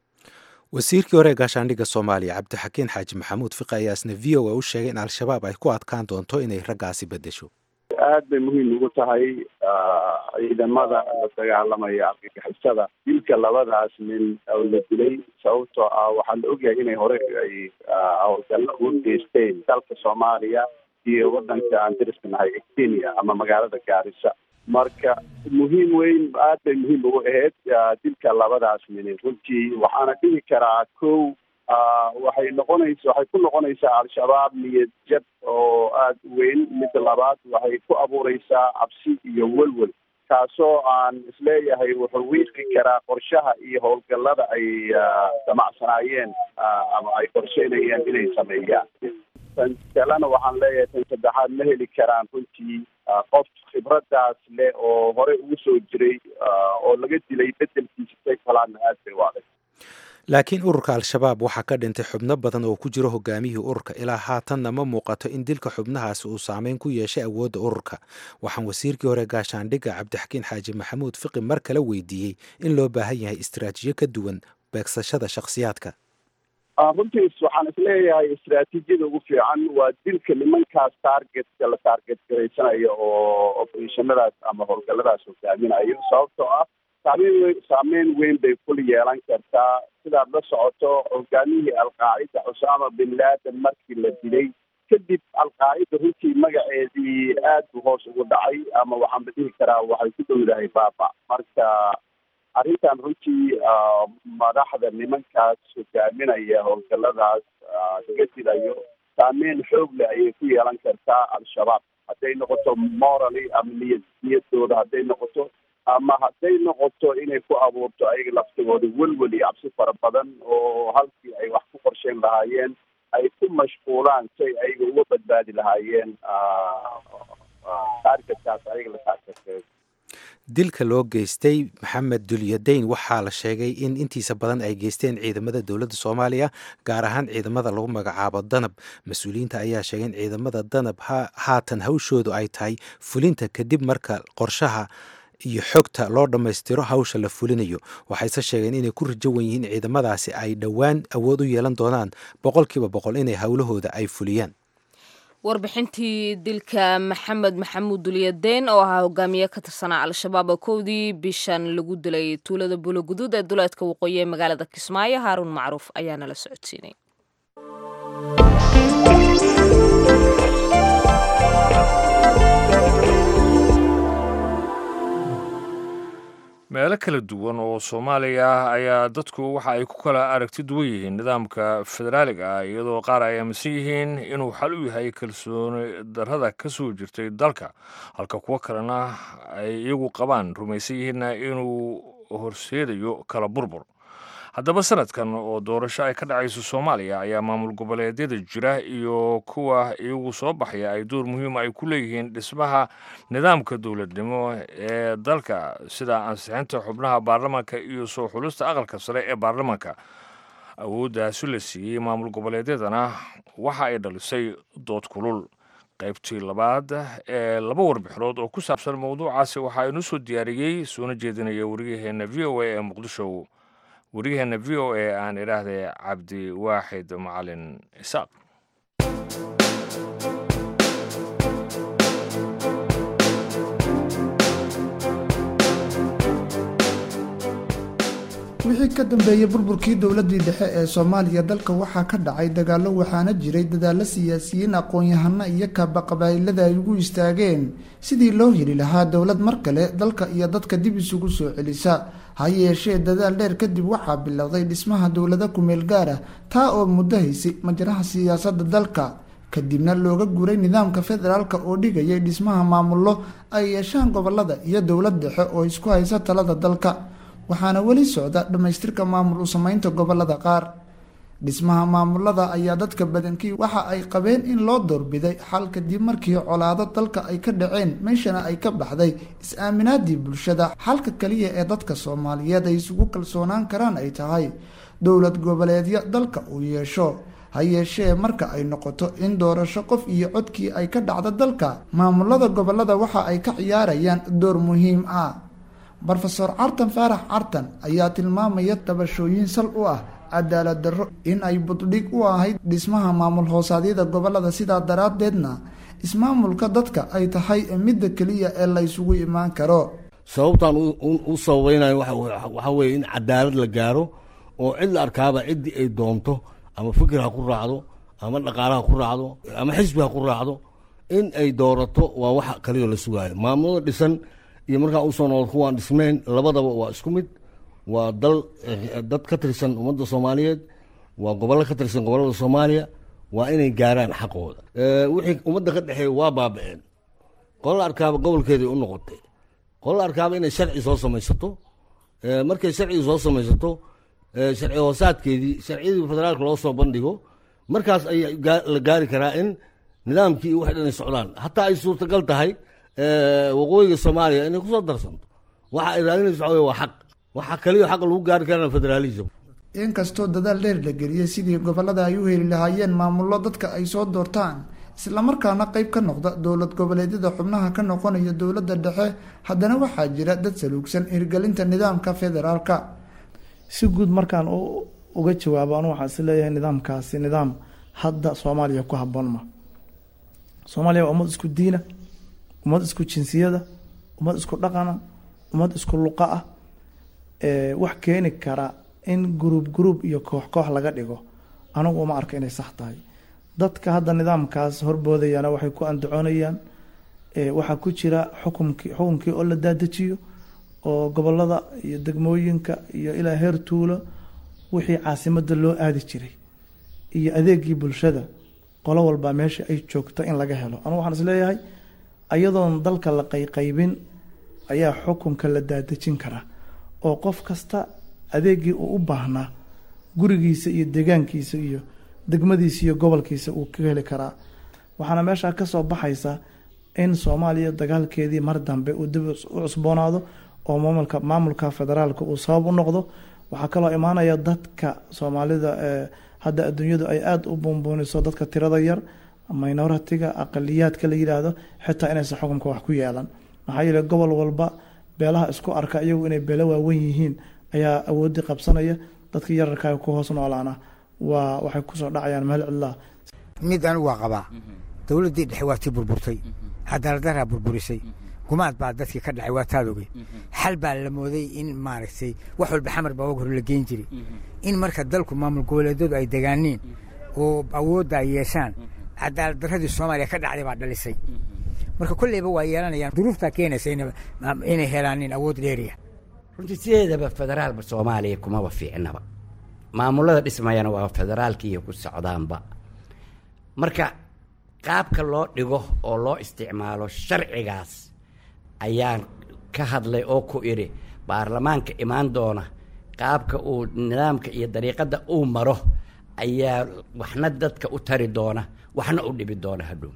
wasiirkii hore ee gaashaandhigga soomaaliya cabdixakiin xaaji maxamuud fiqi ayaa isna v o a u sheegay in al-shabaab ay ku adkaan doonto inay raggaasi bedesho. aad bay muhiim ugu tahay ciidamada la dagaalamaya argagixisada dilka labadaas nin oo la dilay sababtoo ah waxaa la ogyahay inay hore ay howlgallo ugu geysteen dalka soomaaliya iyo wadanka aan dariska nahay Kenya ama magaalada Gaarisa. marka muhiim weyn aad bay muhiim ugu ahayd dilka labadaas nin runtii waxaana dhihi karaa kow waxay noqonaysaa waxay ku noqonaysaa al-shabaab niyad jab oo aad weyn. midda labaad waxay ku abuureysaa cabsi iyo welwel kaasoo aan isleeyahay wuxuu wiiqi karaa qorshaha iyo howlgallada ay damacsanaayeen ama ay qorsheynayeen inay sameeyaan. tan kalena waxaan leeyahay tan saddexaad ma heli karaan runtii qof khibradaas leh oo horey ugu soo jiray oo laga dilay bedelkiisa say kalaana aad bay u adag. laakiin ururka al-shabaab waxaa ka dhintay xubno badan oo ku jiro hogaamiyihii ururka ilaa haatanna ma muuqato in dilka xubnahaasi uu saameyn ku yeeshay awoodda ururka. waxaan wasiirkii hore gaashaandhigga cabdixakiin xaaji maxamuud fiqi mar kale weydiiyey in loo baahan yahay istaraatiijiyo ka duwan beegsashada shakhsiyaadka. runtiis waxaan isleeyahay istaraatiijiyada ugu fiican waa dilka nimankaas taargetka la taarget garaysanayo oo operationnadaas ama howlgalladaas hogaaminayo sababtoo ah saameyn weyn saameyn weyn bay kula yeelan kartaa. sidaad la socoto hogaamiyihii al-qaacida Usaama bin Laden markii la dilay kadib al-qaacida runtii magaceedii aad buu hoos ugu dhacay ama waxaan ba dhihi karaa waxay ku dhowdahay baaba. marka arrintan runtii madaxda nimankaas hogaaminaya howlgalladaas laga dilayo saameyn xoog leh ayay ku yeelan kartaa al-shabaab hadday noqoto morally ama niyad niyadooda hadday noqoto ama hadday noqoto inay ku abuurto ayaga laftigooda welwel iyo cabsi fara badan oo halkii ay wax ku qorsheyn lahaayeen ay ku mashquulaan say ayaga uga badbaadi lahaayeen taargetkaas ayaga la taargetay. dilka loo geystay maxamed dulyadayn waxaa la sheegay in intiisa badan ay geysteen ciidamada dowladda soomaaliya gaar ahaan ciidamada lagu magacaabo danab. mas-uuliyiinta ayaa sheegay in ciidamada danab haatan hawshoodu ay tahay fulinta kadib marka qorshaha iyo xogta loo dhammaystiro hawsha la fulinayo. waxayse sheegeen inay ku rajo wan yihiin ciidamadaasi ay dhowaan awood u yeelan doonaan boqolkiiba boqol inay howlahooda ay fuliyaan. warbixintii dilka maxamed maxamuud dulyadayn oo ahaa hogaamiye ka tirsanaa al-shabaab oo kowdii bishan lagu dilay tuulada buuloguduud ee duleedka waqooyi ee magaalada kismaayo. haaruun macruuf ayaa nala socodsiinay. meelo kala duwan oo soomaaliya ah ayaa dadku waxa ay ku kala aragti duwan yihiin nidaamka federaaliga ah iyadoo qaar ay aaminsan yihiin inuu xal u yahay kalsooni darrada ka soo jirtay dalka halka kuwo kalena ay iyagu qabaan rumaysan yihiinna inuu horseedayo kala burbur. haddaba sanadkan oo doorasho ay ka dhacayso soomaaliya ayaa maamul goboleedyada jira iyo kuwa iyagu soo baxaya ay door muhiima ay ku leeyihiin dhismaha nidaamka dowladnimo ee dalka sida ansixinta xubnaha baarlamaanka iyo soo xulista aqalka sare ee baarlamaanka. awooddaasi la siiyey maamul goboleedyadana waxa ay dhalisay dood kulul. qaybtii labaad ee laba warbixinood oo ku saabsan mowduucaasi waxaa inoo soo diyaariyey soona jeedinaya wariyaheenna v o a ee muqdisho wariyaheenna v o a aan idhaahday cabdi waaxid macalin isaaq. wixii ka dambeeyay burburkii dowladii dhexe ee Soomaaliya dalka waxaa ka dhacay dagaalo waxaana jiray dadaalo siyaasiyiin aqoon-yahano iyo kaba qabaa'ilada ay ugu istaageen sidii loo heli lahaa dowlad mar kale dalka iyo dadka dib isugu soo celisa. ha yeeshee dadaal dheer kadib waxaa bilowday dhismaha dowlada ku meel gaar ah taa oo muddo haysay majraha siyaasadda dalka kadibna looga guuray nidaamka federaalka oo dhigayay dhismaha maamullo ay yeeshaan gobolada iyo dowlad dhexe oo isku haysa talada dalka. waxaana weli socda dhamaystirka maamul u samaynta gobolada qaar. dhismaha maamulada ayaa dadka badankii waxa ay qabeen in loo doorbiday xal kadib markii colaado dalka ay ka dhaceen meeshana ay ka baxday is-aaminaadii bulshada. xalka kaliya ee dadka Soomaaliyeed ay isugu kalsoonaan karaan ay tahay dowlad goboleedyo dalka uu yeesho. ha yeeshee marka ay noqoto in doorasho qof iyo codkii ay ka dhacdo dalka maamulada gobolada waxa ay ka ciyaarayaan door muhiim ah. Brofesor Cartan Faarax Cartan ayaa tilmaamaya tabashooyin sal u ah cadaalad darro in ay buddhig u ahayd dhismaha maamul hoosaadyada gobolada, sidaa daraaddeedna ismaamulka dadka ay tahay midda keliya ee la isugu imaan karo. sababtaan u sabaynayo waxa weeye in cadaalad la gaaro oo cid la arkaaba ciddii ay doonto ama fikir ha ku raacdo ama dhaqaale ha ku raacdo ama xisbi ha ku raacdo in ay doorato waa waxa kaliya la sugaayo. maamulada dhisan iyo markaa usoo noqod kuwaan dhismeyn labadaba waa isku mid, waa dal dad ka tirsan ummadda Soomaaliyeed, waa gobollo ka tirsan gobollada Soomaaliya, waa inay gaaraan xaqooda. wixii ummadda ka dhexeeya waa baaba'een. qolo arkaaba gobolkeedii u noqotay, qolo arkaaba inay sharci soo samaysato, markay sharci soo samaysato sharci hoosaadkeedii sharciyadii federaalka loo soo bandhigo, markaas ayaa la gaari karaa in nidaamkii wax dhan ay socdaan. hataa ay suurtagal tahay waqooyiga Soomaaliya inay ku soo darsanto. waxa ay raadinayso waxa waa xaq, waxa kaliya xaq lagu gaari karaa federalism. inkastoo dadaal dheer la geliyay sidii gobolada ay u heli lahaayeen maamullo dadka ay soo doortaan isla markaana qayb ka noqda dowlad goboleedyada xubnaha ka noqonaya dowladda dhexe, haddana waxaa jira dad saluugsan hirgelinta nidaamka federaalka. si guud markaan uga jawaabo anu waxaan is leeyahay nidaamkaasi nidaam hadda Soomaaliya ku habboon ma. Soomaaliya waa ummad isku diina, ummad isku jinsiyada, ummad isku dhaqana, ummad isku luqa ah. ee wax keeni kara in group group iyo koox koox laga dhigo anigu uma arko inay sax tahay. dadka hadda nidaamkaas horboodayana waxay ku andacoonayaan ee waxa ku jira xukunkii xukunkii oo la daadajiyo oo gobolada iyo degmooyinka iyo ilaa heer tuulo wixii caasimada loo aadi jiray iyo adeegii bulshada qolo walba meesha ay joogto in laga helo. anigu waxaan is leeyahay ayadoon dalka la qayqaybin ayaa xukunka la daadajin karaa oo qof kasta adeegii uu u baahnaa gurigiisa iyo deegaankiisa iyo degmadiisa iyo gobolkiisa uu ka heli karaa. waxaana meesha ka soo baxaysa in Soomaaliya dagaalkeedii mar dambe uu dib u cusboonaado oo maamulka maamulka federaalka uu sabab u noqdo. waxaa kaloo imaanaya dadka Soomaalida ee hadda adduunyadu ay aad u buunbuuniso dadka tirada yar minority-ga aqaliyaadka la yiraahdo xitaa inay xukunka wax ku yeelan. maxaa yeelay gobol walba beelaha isku arka iyagu inay beelo waaweyn yihiin ayaa awoodi qabsanaya, dadka yararka ku hoos noolaana waa waxay ku soo dhacayaan meel cidla. mid aan waa qabaa dawladdii dhexe waa tii burburtay, cadaalad darra burburisay, gumaad baa dadkii ka dhacay waa taadogay. xal baa la mooday in maaragtay wax walba xamar baa ugu hor la geyn jiray in marka dalku maamul goboleedyadu ay degaaniin oo awoodda ay yeeshaan cadaalad darradii Soomaaliya ka dhacday baa dhalisay. marka kulleyba waa yeelanayaan duruufta keenaysa inay helaan awood dheeriya. runtii sideedaba federaalba Soomaaliya kumaba fiicnaba, maamulada dhismayana waa federaalkii ku socdaanba. marka qaabka loo dhigo oo loo isticmaalo sharcigaas ayaan ka hadlay oo ku iri baarlamaanka imaan doona qaabka uu nidaamka iyo dariiqada uu maro ayaa waxna dadka u tari doona waxna u dhibi doona hadhow.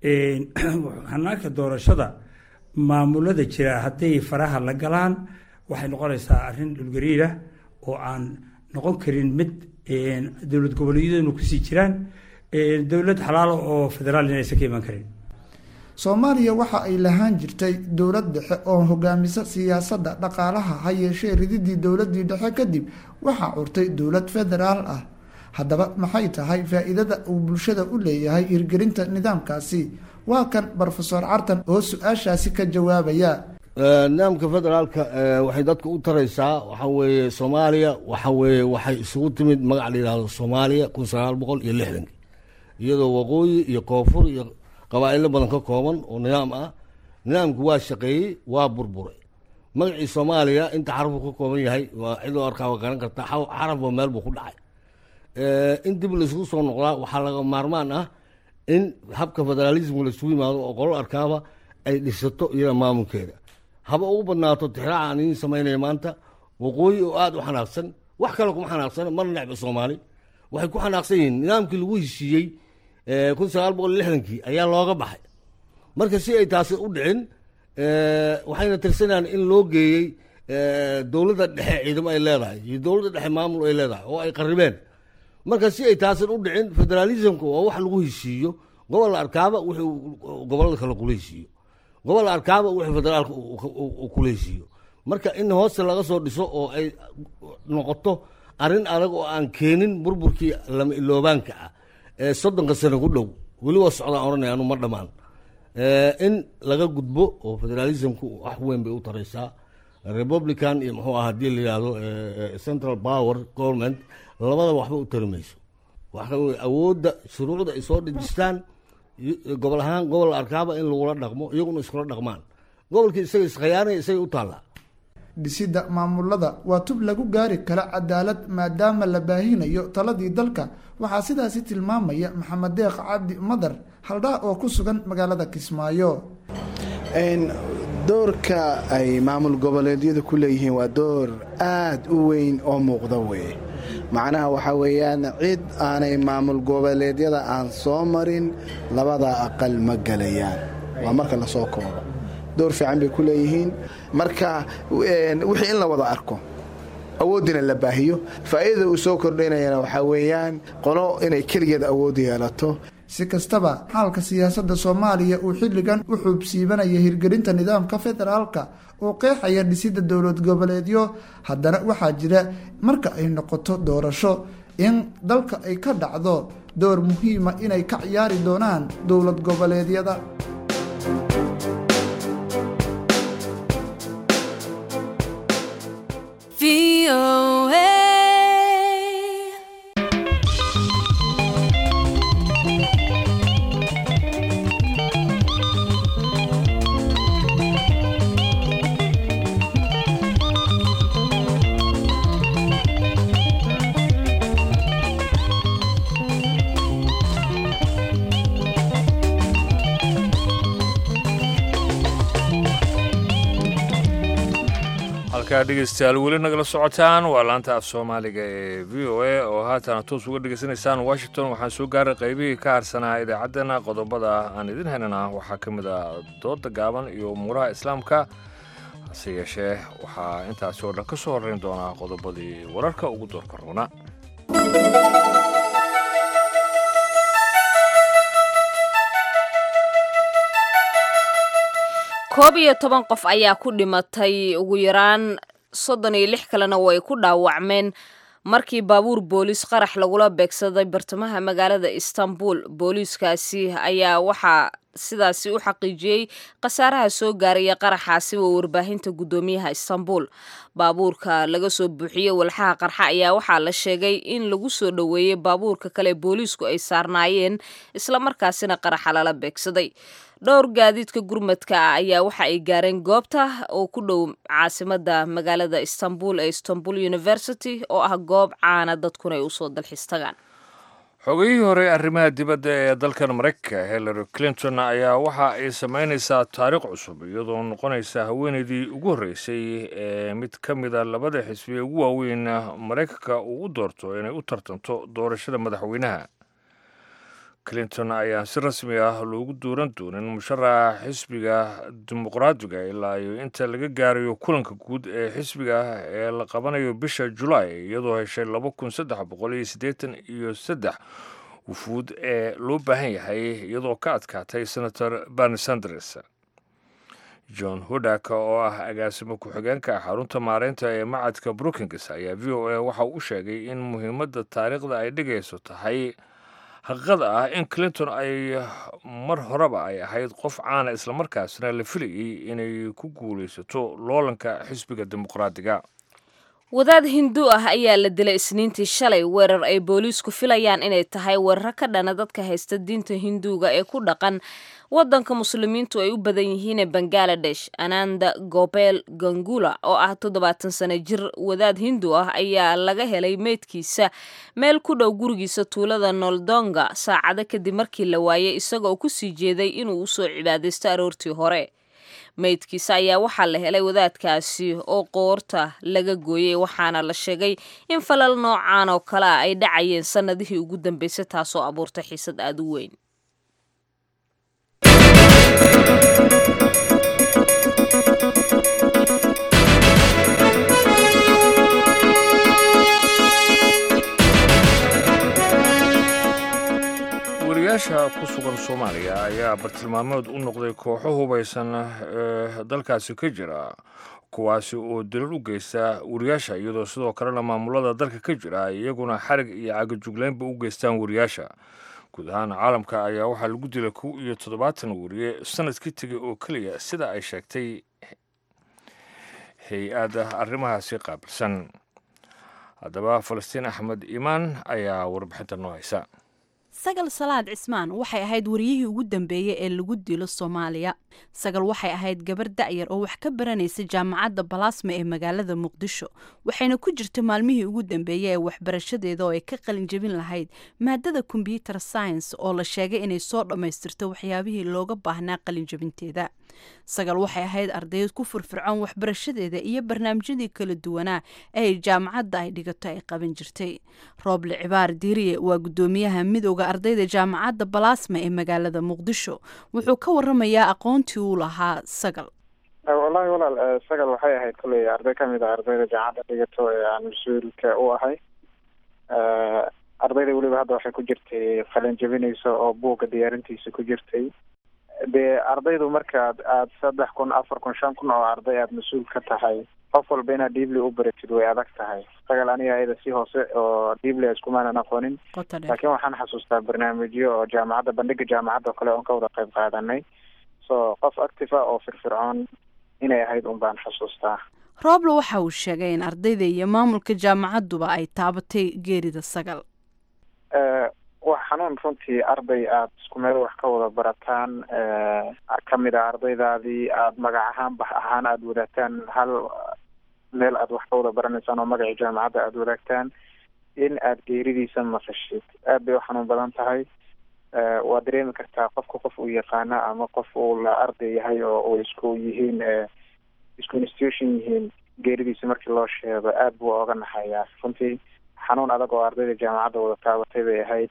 hanaanka doorashada maamulada jira hadday faraha la galaan waxay noqonaysaa arrin dhulgariir ah oo aan noqon karin mid dowlad goboleedyadu ku sii jiraan dowlad xalaal oo federaal inaysan ka iman karin. Soomaaliya waxa ay lahaan jirtay dowlad dhexe oo hogaamisa siyaasadda dhaqaalaha, ha yeeshee rididii dowladdii dhexe kadib waxaa curtay dowlad federaal ah. haddaba maxay tahay faa'iidada uu bulshada u leeyahay hirgelinta nidaamkaasi? waa kan Brofesor Cartan oo su-aashaasi ka jawaabaya. nidaamka federaalka waxay dadka u taraysaa waxa weeye Soomaaliya waxa weeye waxay isugu timid magac la yiraahdo Soomaaliya kun sagaal boqol iyo lixdan iyadoo waqooyi iyo koonfur iyo qabaa'ilo badan ka kooban oo nidaam ah. nidaamku waa shaqeeyey waa burburay. magacii Soomaaliya inta xaraf ka kooban yahay waa cidoo arkaa garan karta xaraf oo meel buu ku dhacay. in dib la isugu soo noqdaa waxaa laga maarmaan ah in habka federalismka la isugu yimaado oo qolo arkaaba ay dhisato iyada maamulkeeda. haba ugu badnaato tixraaca aan idiin samaynaya maanta waqooyi oo aad u xanaaqsan, wax kale kuma xanaaqsan, marna necba Soomaali waxay ku xanaaqsan yihiin nidaamkii lagu heshiiyey kun sagaal boqol iyo lixdankii ayaa looga baxay. marka si ay taasi u dhicin waxayna tirsanayaan in loo geeyey dowladda dhexe ciidamo ay leedahay iyo dowladda dhexe maamul ay leedahay oo ay qarribeen. marka si ay taasan u dhicin federalismka waa wax lagu heshiiyo gobol arkaaba wuxuu gobolada kale kula heshiiyo gobol arkaaba wuxuu federaalka uu kula heshiiyo marka in hoosta laga soo dhiso oo ay noqoto arrin adag oo aan keenin burburkii lama iloobaanka ah ee soddonka sano ku dhow weli waa socdaan oranaya anu ma dhammaan in laga gudbo oo federalismku wax weyn bay u taraysaa republican iyo muxuu ah haddii la yidhaahdo central power government labada waxba u tari mayso waxa weye awoodda shuruucda ay soo dhejistaan gobol ahaan gobol arkaaba in lagula dhaqmo iyaguna iskula dhaqmaan gobolkii isaga iskhiyaanaya isagay u taallaa dhisidda maamulada waa tub lagu gaari kara cadaalad maadaama la baahinayo taladii dalka waxaa sidaasi tilmaamaya maxamed deeq cabdi madar haldhaa oo ku sugan magaalada Kismaayo. doorka ay maamul goboleedyadu ku leeyihiin waa door aad u weyn oo muuqda weeye macnaha waxa weeyaan cid aanay maamul goboleedyada aan soo marin labada aqal ma galayaan waa marka la soo koobo door fiican bay ku leeyihiin marka wixii in la wada arko awoodina la baahiyo faa'iidada uu soo kordhinayana waxa weeyaan qolo inay kaligeed awood yeelato si kastaba xalka siyaasadda Soomaaliya uu xilligan u xubsiibanaya hirgelinta nidaamka federaalka oo qeexaya dhisidda dowlad goboleedyo haddana waxaa jira marka ay noqoto doorasho in dalka ay ka dhacdo door muhiim ah inay ka ciyaari doonaan dowlad goboleedyada. dhegeystayaal weli nagala socotaan waa laanta af Soomaaliga ee V O A oo haatan toos uga dhageysanaysaan Washington. waxaan soo gaaray qaybihii ka harsanaa idaacaddana qodobada aan idin haynana waxaa ka mid ah dooda gaaban iyo umuuraha islaamka hase yeeshee waxaa intaasi oo dhan ka soo horreyn doonaa qodobadii wararka ugu doorka roona. koob iyo toban qof ayaa ku dhimatay ugu yaraan soddon iyo lix kalena way ku dhaawacmeen markii baabuur booliis qarax lagula beegsaday bartamaha magaalada Istanbul. booliiskaasi ayaa waxaa sidaasi u xaqiijiyay qasaaraha soo gaaraya qaraxaasi oo warbaahinta gudoomiyaha Istanbul. baabuurka laga soo buuxiyay walxaha qarxa ayaa waxaa la sheegay in lagu soo dhaweeyay baabuurka kale booliisku ay saarnaayeen isla markaasina qaraxa lala beegsaday. dhowr gaadiidka gurmadka ah ayaa waxa ay gaareen goobta oo ku dhow caasimada magaalada Istanbul ee Istanbul University oo ah goob caana dadkuna ay u soo dalxiis tagaan. xogayihii hore arrimaha dibadda ee dalkan Mareykanka Hillary Clinton ayaa waxa ay sameynaysaa taariikh cusub iyadoo noqonaysa haweeneydii ugu horreysay ee mid ka mid ah labada xisbi ugu waaweyn Mareykanka uu u doorto inay u tartanto doorashada madaxweynaha. Clinton ayaa si rasmi ah loogu dooran doonin musharaxa xisbiga dimuqraadiga ilaa iyo inta laga gaarayo kulanka guud ee xisbiga ee la qabanayo bisha July iyadoo heshay laba kun saddex boqol iyo siddeetan iyo saddex wufuud ee loo baahan yahay iyadoo ka adkaatay senator Bernie Sanders. John Hudak oo ah agaasimo ku-xigeenka xarunta maareynta ee macadka Brookings ayaa V O A waxa uu sheegay in muhiimadda taariikhda ay dhigayso tahay xaqiiqada ah in Clinton ay mar horeba ay ahayd qof caan ah isla markaasna la filayay inay ku guuleysato loolanka xisbiga dimuqraadiga. wadaad hindu ah ayaa la dilay Isniintii shalay weerar ay booliisku filayaan inay tahay weerar ka dhana dadka haysta diinta Hinduuga ee ku dhaqan wadanka muslimiintu ay u badan yihiin ee Bangladesh. Ananda Gopal Gangula oo ah toddobaatan sano jir wadaad Hindu ah ayaa laga helay meydkiisa meel ku dhow gurigiisa tuulada Noldonga saacado kadib markii la waayay isagoo ku sii jeeday inuu u soo cibaadeysto aroortii hore. meydkiisa ayaa waxaa la helay wadaadkaasi oo qoorta laga gooyay waxaana la sheegay in falal noocaan oo kale ah ay dhacayeen sanadihii ugu dambeysay taasoo abuurtay xiisad aad u weyn. wariyaasha ku sugan soomaaliya ayaa bartilmaameed u noqday kooxo hubaysan ee dalkaasi ka jira kuwaasi oo dilal u geysta wariyaasha iyadoo sidoo kalena maamulada dalka ka jira iyaguna xarig iyo cagajugleynba u geystaan wariyaasha guud ahaan caalamka ayaa waxaa lagu dilay kow iyo toddobaatan wariye sanadkii tegay oo keliya sida ay sheegtay hay-adda arrimahaasi qaabilsan haddaba falastiin axmed iimaan ayaa warbixinta noo haysa sagal salaad cismaan waxay ahayd wariyihii ugu dambeeyey ee lagu dilo soomaaliya sagal waxay ahayd gabar da'yar oo wax ka baranaysa jaamacadda balaasma ee magaalada muqdisho waxayna ku jirta maalmihii ugu dambeeyey ee waxbarashadeeda oo ay ka qalin jebin lahayd maadada combyuter science oo la sheegay inay soo dhammaystirto waxyaabihii looga baahnaa qalin jebinteeda sagal waxay ahayd ardayd ku firfircoon waxbarashadeeda iyo barnaamijyadii kala duwanaa ee jaamacadda ay dhigato ay qaban jirtay rooble cibaar diiriye waa guddoomiyaha midowga ardayda jaamacadda balaasma ee magaalada muqdisho wuxuu ka waramayaa aqoontii uu lahaa sagal wallaahi walaal sagal waxay ahayd kolley arday ka mid a ardayda jaamacadda dhigato ee aan mas-uulka u ahay ardayda weliba hadda waxay ku jirtay qalin jebinaysa oo buugga diyaarintiisa ku jirtay dee ardaydu markaad aada saddex kun afar kun shan kun oo arday aada mas-uul ka tahay qof walba inaad dhiibli u baratid way adag tahay sagal aniga ayada si hoose oo dhiibli iskumaanan aqoonin laakiin waxaan xasuustaa barnaamijyo oo jaamacadda bandhiga jaamacadda oo kale oon ka wada qayb qaadanay so qof active ah oo firfircoon inay ahayd un baan xasuustaa rooble waxa uu sheegay in ardayda iyo maamulka jaamacadduba ay taabatay geerida sagal wax xanuun runtii arday aada isku meel wax ka wada barataan kamid a ardaydaadii aada magac ahaan bax ahaan aada wadaagtaan hal meel aada wax ka wada baranaysaan oo magacii jaamacadda aada wadaagtaan in aada geeridiisa maqashid aad bay u xanuun badan tahay waa dareemi kartaa qofka qof uu yaqaana ama qof uu la arday yahay oo uu isku yihiin isku institution yihiin geeridiisa markii loo sheego aada buu oga naxayaa runtii xanuun adag oo ardayda jaamacadda wada taabatay bay ahayd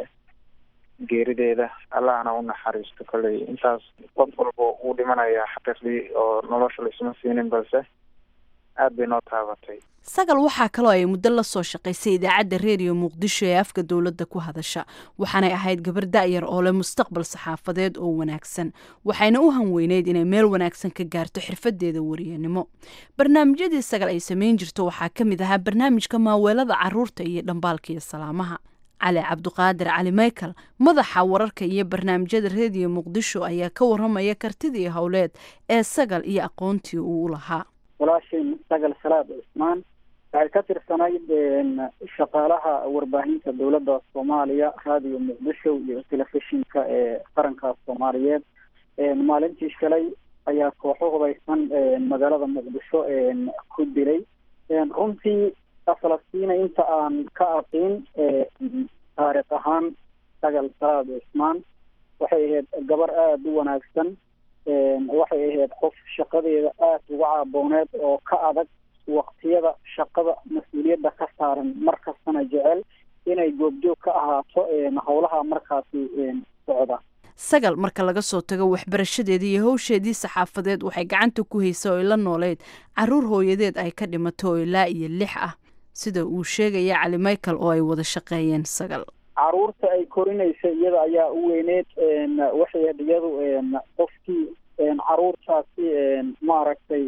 geerideeda allahna u naxariisto kolley intaas qof walba uu dhimanayaa xaqiiqdii oo nolosha laisma siinin balse aad bay noo taabatay sagal waxaa kaloo ay muddo la soo shaqaysay idaacadda reediyo muqdisho ee afka dowladda ku hadasha waxaanay ahayd gabar da'yar oo leh mustaqbal saxaafadeed oo wanaagsan waxayna u hanweyneyd inay meel wanaagsan ka gaarto xirfadeeda wariyanimo barnaamijyadii sagal ay samayn jirto waxaa ka mid ahaa barnaamijka maaweelada caruurta iyo dhambaalka iyo salaamaha cali cabdiqaadir cali michael madaxa wararka iyo barnaamijyada reediyo muqdisho ayaa ka waramaya kartidii howleed ee sagal iyo aqoontii uu u lahaa walaashay sagal salaad cismaan waxay ka tirsanayd shaqaalaha warbaahinta dowladda soomaaliya raadiyo muqdisho iyo telefishinka ee qaranka soomaaliyeed maalintii shalay ayaa kooxo hubaysan magaalada muqdisho ku dilay runtii falastiin inta aan ka aqin taariikh ahaan sagal salaad cismaan waxay ahayd gabar aada u wanaagsan waxay ahayd qof shaqadeeda aada uga caabooneed oo ka adag waqtiyada shaqada mas-uuliyadda ka saaran markastana jecel inay goobjoog ka ahaato howlaha markaasi socda sagal marka laga soo tago waxbarashadeedii iyo howsheedii saxaafadeed waxay gacanta ku haysay oo ay la nooleyd caruur hooyadeed ay ka dhimato oo ilaa iyo lix ah sida uu sheegaya cali michael oo ay wada shaqeeyeen sagal caruurta ay korinaysa iyada ayaa u weyneed waxay iyadu qofkii caruurtaasi maaragtay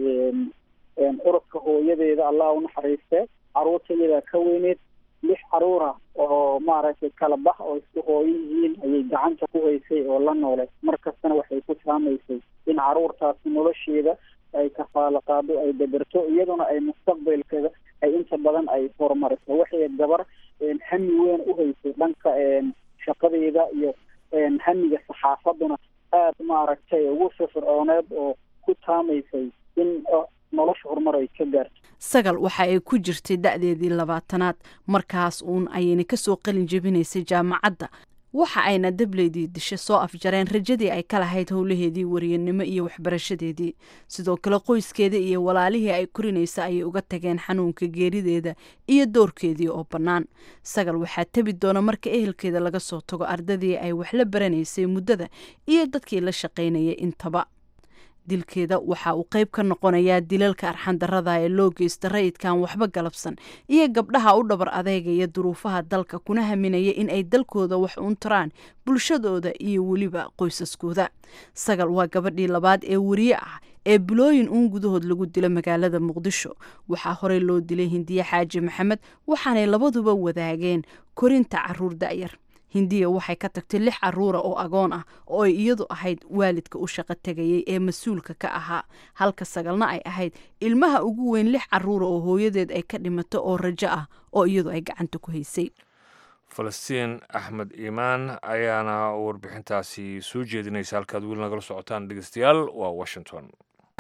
urudka hooyadeeda allah u naxariiste caruurta iyadaa ka weyneed lix caruura oo maaragtay kala bax oo isku hooyo yihiin ayay gacanta ku haysay oo la noole markastana waxay ku saamaysay in caruurtaasi nolosheeda ay kafaalo qaado ay deberto iyaduna ay mustaqbalkeeda ay inta badan ay horumariso waxay gabar hami weyn u haysay dhanka shaqadeeda iyo hamiga saxaafaduna aada maaragtay ugu firfircooneed oo ku taamaysay in nolosha horumar ay ka gaarto sagal waxa ay ku jirtay da'deedii labaatanaad markaas uun ayayna kasoo qalin jebinaysay jaamacadda waxa ayna dableydii dishe soo afjareen rajadii ay ka lahayd howlaheedii wariyanimo iyo waxbarashadeedii sidoo kale qoyskeeda iyo walaalihii ay korinaysa ayay uga tageen xanuunka geerideeda iyo doorkeedii oo bannaan sagal waxaa tebi doona marka ehelkeeda laga soo tago ardadii ay wax la baranaysay muddada iyo dadkii la shaqaynayay intaba dilkeeda waxa uu qayb ka noqonayaa dilalka arxandarrada ee loo geysta rayidkan waxba galabsan iyo gabdhaha u dhabar adeegaya duruufaha dalka kuna haminaya in ay dalkooda wax uun taraan bulshadooda iyo weliba qoysaskooda. Sagal waa gabadhii labaad ee wariye ah ee bilooyin uun gudahood lagu dilo magaalada Muqdisho. Waxaa horey loo dilay Hindiye Xaaji Maxamed waxaanay labaduba wadaageen korinta caruur da'yar. Hindiya waxay ka tagtay lix caruura oo agoon ah oo ay iyadu ahayd waalidka u shaqo tagayay ee mas-uulka ka ahaa, halka Sagalna ay ahayd ilmaha ugu weyn lix caruura oo hooyadeed ay ka dhimato oo rajo ah oo iyadu ay gacanta ku haysay. falastiin axmed iimaan ayaana warbixintaasi soo jeedinaysa. halkaad weli nagala socotaan dhegeystayaal waa Washington.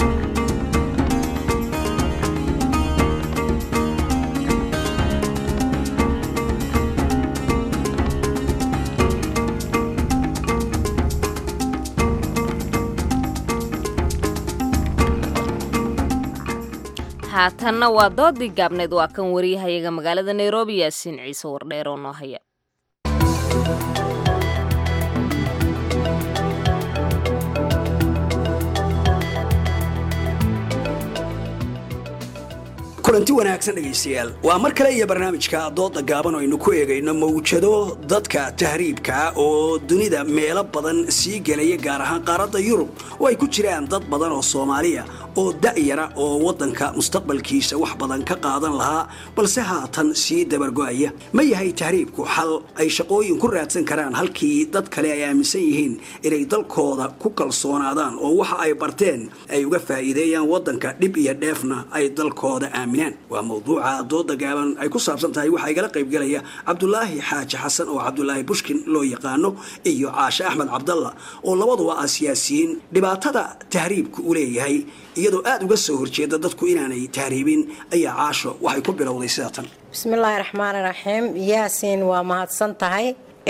haatanna waa doodii gaabneed waa kan wariyahayaga magaalada Nairobi Yaasiin Ciise Wardheer oo noo haya. kulanti wanaagsan dhegaystayaal waa mar kale iyo barnaamijka dooda gaaban oo aynu ku eegayno mawjado dadka tahriibka oo dunida meelo badan sii gelaya gaar ahaan qaaradda Yurub oo ay ku jiraan dad badan oo Soomaaliya oo da'yara oo wadanka mustaqbalkiisa wax badan ka qaadan lahaa balse haatan sii dabargo'aya. ma yahay tahriibku xal ay shaqooyin ku raadsan karaan halkii dad kale ay aaminsan yihiin inay dalkooda ku kalsoonaadaan oo waxa ay barteen ay uga faa'iideeyaan wadanka dhib iyo dheefna ay dalkooda aaminaan. waa mawduuca dooda gaaban ay ku saabsan tahay. waxaa igala qayb galaya Cabdulaahi Xaaji Xasan oo Cabdulaahi Bushkin loo yaqaano iyo Caashe Axmed Cabdalla oo labaduba ah siyaasiyiin. dhibaatada tahriibku u leeyahay iyadoo aad uga soo horjeeda dadku inaanay tahriibin ayaa Caasho waxay ku bilowday sidatan. bismillaahi raxmaani raxiim. Yaasiin waa mahadsan tahay.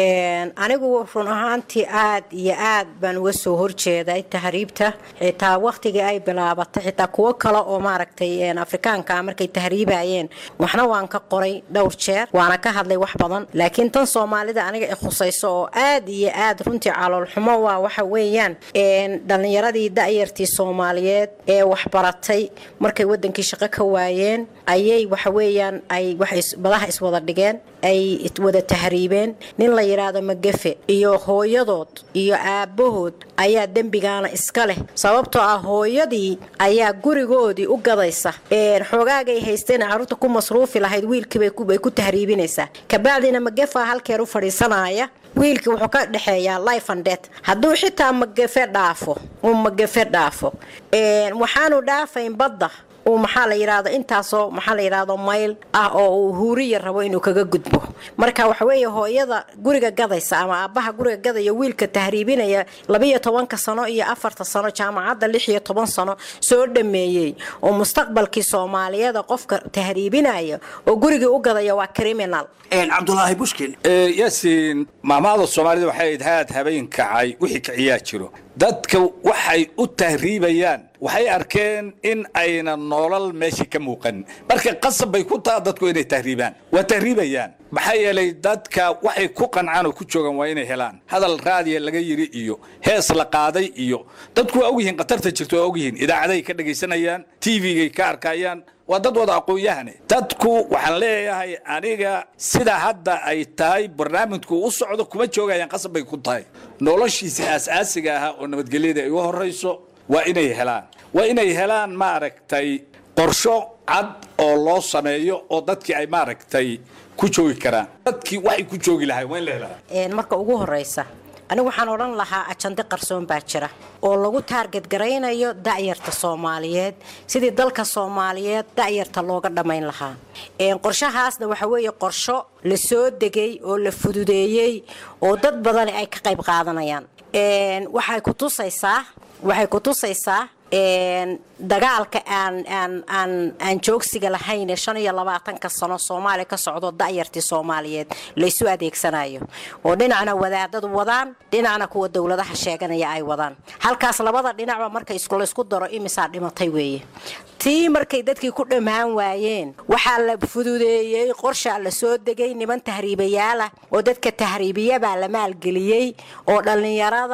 anigu run ahaantii aad iyo aad baan uga soo horjeeday tahriibta xitaa waqtigii ay bilaabatay xitaa kuwo kale oo maaragtay afrikaanka markay tahriibayeen waxna waan ka qoray dhowr jeer waana ka hadlay wax badan laakiin tan Soomaalida aniga ay khusayso oo aad iyo aad runtii calool xumo waa waxa weeyaan dhalinyaradii da'yartii Soomaaliyeed ee wax baratay markay wadankii shaqo ka waayeen ayay waxa weeyaan ay wax badaha iswada dhigeen ay wada tahriibeen. nin la yiraahdo Magafe iyo hooyadood iyo aabahood ayaa dambigaana iska leh sababtoo ah hooyadii ayaa gurigoodii u gadaysa ee xogaagay haysteen caruurta ku masruufi lahayd wiilkii bay ku tahriibinaysaa. kabacdina Magafe halkeer u fadhiisanaya wiilkii wuxuu ka dhaxeeyaa life and death. hadduu xitaa Magafe dhaafo uu Magafe dhaafo ee waxaanu dhaafayn badda oo maxaa la yiraahdo intaasoo maxaa la yiraahdo mayl ah oo uu huuriye rabo inuu kaga gudbo. marka waxa weeye hooyada guriga gadaysa ama aabaha guriga gadaya wiilka tahriibinaya laba iyo toban sano iyo afar sano jaamacadda lix iyo toban sano soo dhameeyay oo mustaqbalkii Soomaaliyeed qofka tahriibinaya oo guriga u gadaya waa criminal. een Cabdulaahi Bushkin ee Yaasiin maamada Soomaalida waxay ahayd habeen kacay wixii ka ciyaar jiro dadka waxay u tahriibayaan waxay arkeen in ayna nolol meeshii ka muuqan marka qasab bay ku tahay dadku inay tahriibaan waa tahriibayaan maxaa yeelay dadka waxay ku qancaan oo ku joogan waa inay helaan hadal raadiyo laga yiri iyo hees la qaaday iyo dadku waa og yihiin qatarta jirto waa og yihiin idaacaday ka dhageysanayaan T V-gay ka arkayaan waa dad wada aqoon-yahane. dadku waxaan leeyahay aniga sida hadda ay tahay barnaamijku u socdo kuma joogayaan qasab bay ku tahay noloshiisa aas-aasiga ah oo nabadgelyada ay u horeyso waa inay helaan waa inay helaan maaragtay qorsho cad oo loo sameeyo oo dadkii ay maaragtay ku joogi karaan dadkii waxay ku joogi lahayn waa in la helaa. een marka ugu horeysa anigu waxaan oran lahaa ajande qarsoon baa jira oo lagu target gareynayo da'yarta Soomaaliyeed sidii dalka Soomaaliyeed da'yarta looga dhameyn lahaa. een qorshahaasna waxa weeye qorsho la soo degay oo la fududeeyay oo dad badan ay ka qayb qaadanayaan. een waxay ku tusaysaa waxay ku tusaysaa een dagaalka aan aan aan aan joogsiga lahayn shan iyo labaatan sano Soomaaliya ka socdo da'yartii Soomaaliyeed la isu adeegsanayo oo dhinacna wadaadadu wadaan dhinacna kuwa dawladaha sheeganaya ay wadaan. halkaas labada dhinacba markay isku isku daro imisa dhimatay weeye. tii markay dadkii ku dhamaan waayeen waxa la fududeeyay qorshe la soo degay niman tahriibayaal ah oo dadka tahriibiyada la maalgeliyay oo dhalinyarada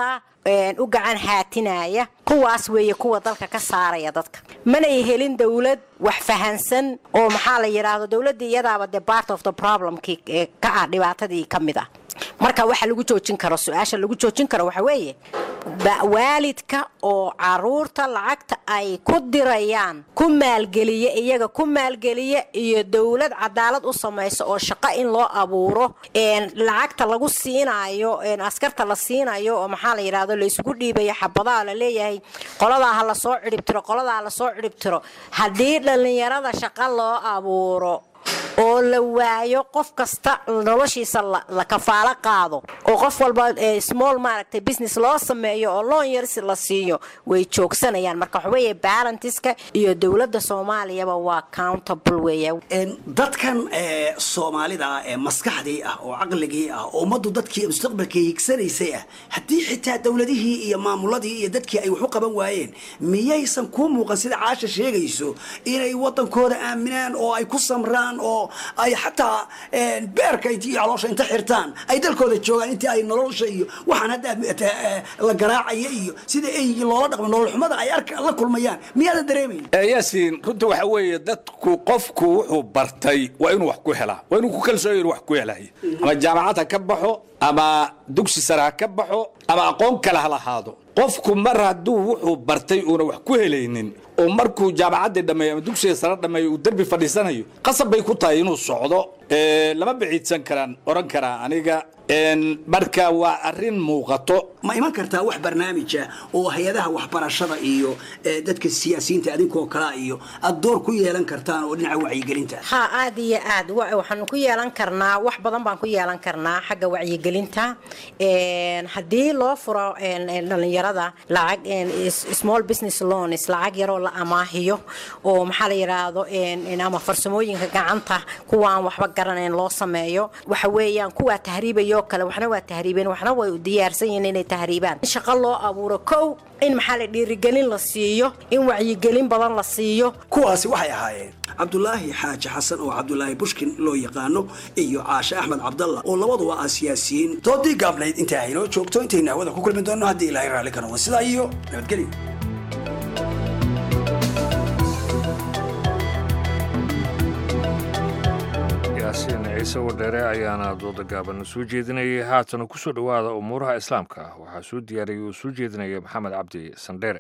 u gacan haatinaya kuwaas weeye kuwa dalka ka saaraya dadka manay helin dawlad wax fahansan oo maxaa la yiraahdo dawladda iyadaaba the part of the problem ki ka ah dhibaatadii kamid ah marka waxa lagu joojin karo su'aasha lagu joojin karo waxa weeye waalidka oo caruurta lacagta ay ku dirayaan ku maalgeliye iyaga ku maalgeliye iyo dawlad cadaalad u samayso oo shaqo in loo abuuro een lacagta lagu siinayo een askarta la siinayo oo maxaa la yiraahdo la isugu dhiibayo xabadaha la leeyahay qolada la soo ciribtiro qolada la soo ciribtiro hadii dhalinyarada shaqo loo abuuro oo la waayo qof kasta noloshiisa la kafaalo qaado oo qof walba small market business loo sameeyo oo loan yars la siiyo way joogsanayaan marka waxa weeye balantiska iyo dawladda Soomaaliya waa accountable weeye in dadkan ee Soomaalida ee maskaxdii ah oo aqligii ah oo umadu dadkii mustaqbalka higsanayay ah hadii xitaa dawladihii iyo maamuladii iyo dadkii ay wax u qaban waayeen miyaysan ku muuqan sida caasha sheegayso inay wadankooda aaminaan oo ay ku samraan oo ay hatta beerka intii caloosha inta xirtaan ay dalkooda joogaan intii ay nolosha iyo waxaan hadda la garaacay iyo sida ay loola dhaqmo nolol xumada ay arka la kulmayaan miyaada dareemayeen yaasiin runtii waxa weeye dadku qofku wuxuu bartay waa inuu wax ku helaa waa inuu ku kalsooyo wax ku helay ama jaamacada ka baxo ama dugsi sare ka baxo ama aqoon kale ha lahaado qofku mar hadduu wuxuu bartay uuna wax ku helaynin oo markuu jaamacada dhameeyo dugsiga sare dhameeyo uu darbi fadhiisanayo qasab bay ku tahay inuu socdo ee lama biciidsan karaan oran karaa aniga een marka waa arin muuqato ma iman kartaa wax barnaamij ah oo hay'adaha waxbarashada iyo dadka siyaasiyiinta adinkoo kala iyo aad door ku yeelan kartaan oo dhinaca wacyigelinta ha aad iyo aad waxaan ku yeelan karnaa wax badan baan ku yeelan karnaa xagga wacyigelinta een hadii loo furo een dhalinyarada lacag een small business loans lacag yar oo la amaahiyo oo maxaa la yiraahdo een ama farsamooyinka gacanta kuwaan waxba garaneen loo sameeyo waxa weeyaan kuwa tahriibayo kale waxna waa tahriibeen waxna way u diyaarsan yihiin inay tahriibaan shaqo loo abuuro kow in maxaa la dhiirigelin la siiyo in wacyigelin badan la siiyo kuwaasi waxay ahaayeen Cabdullaahi Xaaji Xasan oo Cabdullaahi Bushkin loo yaqaano iyo Caasha Axmed Cabdalla oo labaduba ah siyaasiyiin doodii gaabnayd inta ay noo joogto intayna wada ku kulmi doonno haddii Ilaahay raali ka noqdo sidaa iyo nabadgelyo yaasiin ciise wadheere ayaana dooda gaaban soo jeedinayay haatana ku soo dhowaada umuuraha islaamka waxaa soo diyaariyay oo soo jeedinaya maxamed cabdi sandheere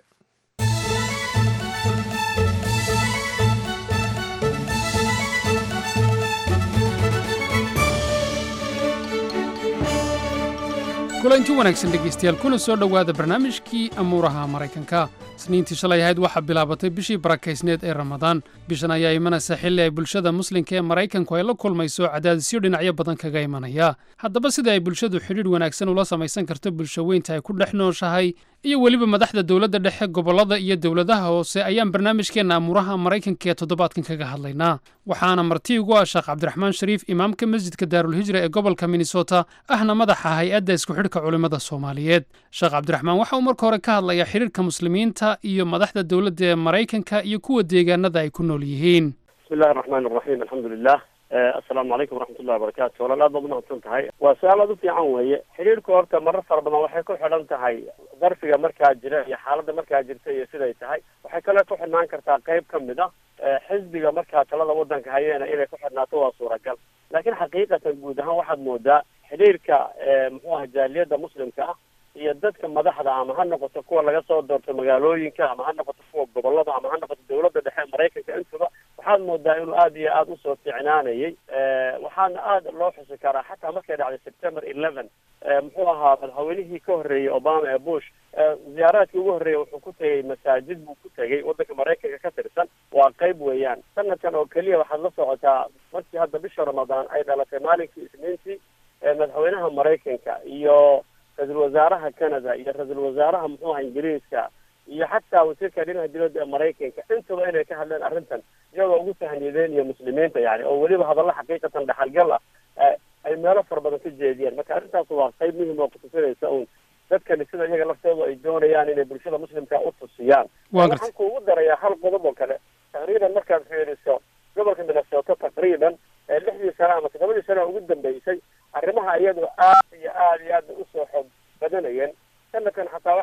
kulanti wanaagsan dhegaystayaal kuna soo dhowaada barnaamijkii amuuraha maraykanka isniintii shalay ahayd waxaa bilaabatay bishii barakaysneed ee ramadaan bishan ayaa imanaysa xilli ay bulshada muslimka ee maraykanku ay la kulmayso cadaadisyo dhinacyo badan kaga imanaya haddaba sida ay bulshadu xidhiidh wanaagsan ula samaysan karto bulsho weynta ay ku dhex nooshahay iyo weliba madaxda dowladda dhexe gobollada iyo dowladaha hoose ayaan barnaamijkeenna amuuraha maraykanka ee toddobaadkan kaga hadlaynaa waxaana marti ugu ah sheekh cabdiraxmaan shariif imaamka masjidka daarulhijra ee gobolka minnesota ahna madaxa hay-adda isku xidhka culimmada soomaaliyeed sheekh cabdiraxmaan waxa uu marka hore ka hadlayaa xidhiirka muslimiinta iyo madaxda dowladda ee maraykanka iyo kuwa deegaanada ay ku nool yihiin bismillahi raxmaani raxiim alxamdulilah assalaamu calaykum waraxmatullahi wabarakaatu walaal aad baad umahadsan tahay waa su-aal aad u fiican weeye xidhiirku horta marar fara badan waxay ku xidhan tahay darfiga markaa jira iyo xaaladda markaa jirta iyo siday tahay waxay kale ku xidhnaan kartaa qayb ka mid ah xisbiga markaa talada wadanka hayeena inay ku xidhnaato waa suuragal laakiin xaqiiqatan guud ahaan waxaad moodaa xidhiirka muxuu aha jaaliyadda muslimka ah iyo dadka madaxda ama ha noqoto kuwa laga soo doorto magaalooyinka ama ha noqoto kuwa gobolada ama ha noqoto dowladda dhexe maraykanka intuba waxaad moodaa inuu aad iyo aada usoo fiicnaanayay waxaana aada loo xusi karaa xataa markay dhacday september eleven muxuu ahaa madaxweynihii ka horreeyey obama ee bush ziyaaraadkii ugu horreeyay wuxuu ku tegey masaajid buu ku tegey waddanka maraykanka ka tirsan waa qayb weeyaan sanadkan oo keliya waxaad la socotaa markii hadda bisha ramadaan ay dhalatay maalinkii isniintii madaxweynaha maraykanka iyo ra-iisul wasaaraha canada iyo ra-iisul wasaaraha muxuu aha ingiriiska iyo xataa wasiirka dhinaca dowladda ee maraykanka intaba inay ka hadleen arrintan iyagoo ugu tahniyadeen iyo muslimiinta yani oo weliba hadallo xaqiiqatan dhaxalgal ah ay meelo fara badan ka jeediyeen marka arrintaas waa qayb muhim oo kutusinaysa uun dadkani sida iyaga laftoodu ay doonayaan inay bulshada muslimka u tusiyaan waxaan kuugu darayaa hal qodob oo kale taqriiban markaad fiiriso gobolka minnesota taqriiban lixdii sano ama toddobadii sano ugu dambeysay arrimaha iyadu aad iyo aad iyo aad usoo xoog badanayeen sanadkan xataa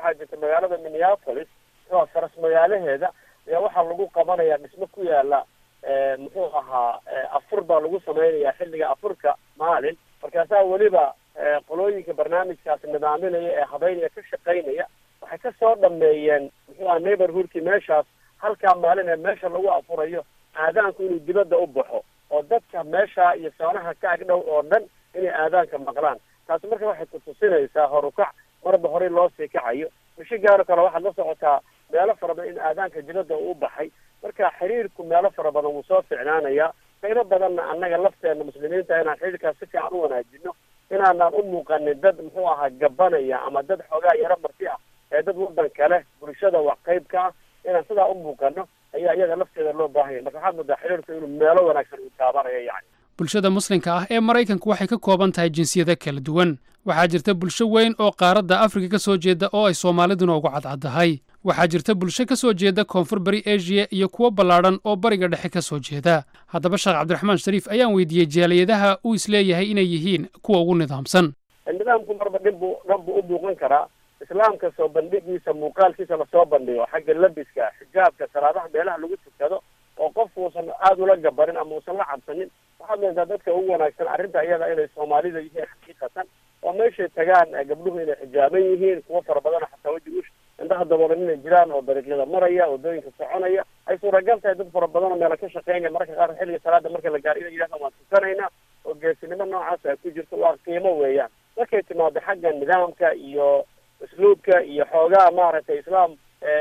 magaalada minneapolis waa faras magaalaheeda ayaa waxaa lagu qabanayaa dhismo ku yaala muxuu ahaa afur baa lagu samaynayaa xilliga afurka maalin markaasaa weliba qolooyinka barnaamijkaas nidaaminaya ee habeynaya ka shaqaynaya waxay ka soo dhameeyeen muxuu aha neighborhoodkii meeshaas halkaa maalin ee meesha lagu afurayo aadaanku inuu dibadda u baxo oo dadka meesha iyo soonaha ka agdhow oo dhan inay aadaanka maqlaan taasi marka waxay kutusinaysaa horukac marba horey loo sii kacayo bishi gaaro kale waxaad la socotaa meelo fara badan in aadaanka dibadda uu baxay marka xiriirku meelo fara badan wuu soo ficnaanayaa qaybo badanna annaga lafteena muslimiinta inaan xiriirkaas si fiican u wanaajino inaanaan u muuqanin dad muxuu ahaa gabanaya ama dad xoogaa yaro marti ah ee dad waddan kale bulshada wax qaybka ah inaan sidaa u muuqano ayaa iyada lafteeda loo baahanya marka waxaad moodaa xiriirku inuu meelo wanaagsan uu taabanayo yani bulshada muslimka ah ee maraykanku waxay ka kooban tahay jinsiyada kala duwan waxaa jirta bulsho weyn oo qaaradda afrika ka soo jeeda oo ay soomaaliduna ugu cadcaddahay waxaa jirta bulsho ka soo jeeda koonfur bari asia iyo kuwo ballaadhan oo bariga dhexe ka soo jeeda haddaba sheekh cabdiraxmaan shariif ayaan weydiiyey jaaliyadaha uu isleeyahay inay yihiin kuwa ugu nidaamsan nidaamku marba dhinbu dhan buu u muuqan karaa islaamka soo bandhigiisa muuqaalkiisa lasoo bandhigo xagga labiska xijaabka salaadaha meelaha lagu tukado oo qofku uusan aada ula gabanin ama uusan la cabsanin waxaad moodaa dadka ugu wanaagsan arrinta iyada inay soomaalida yihiin xaqiiqatan oo meeshay tagaan gabdhuhu inay xijaaban yihiin kuwo fara badan xataa weji ush indhaha daboolan inay jiraan oo dariiqyada maraya wadooyinka soconaya ay suuragal tahay dad fara badan oo meela ka shaqeynaya mararka qaar xilliga salaada marka la gaaro inay yidhahdaan waan tukanaynaa oo geesinimo noocaas ay ku jirto waa qiimo weeyaan markay timaado xagga nidaamka iyo usluubka iyo xoogaa maaragtay islaam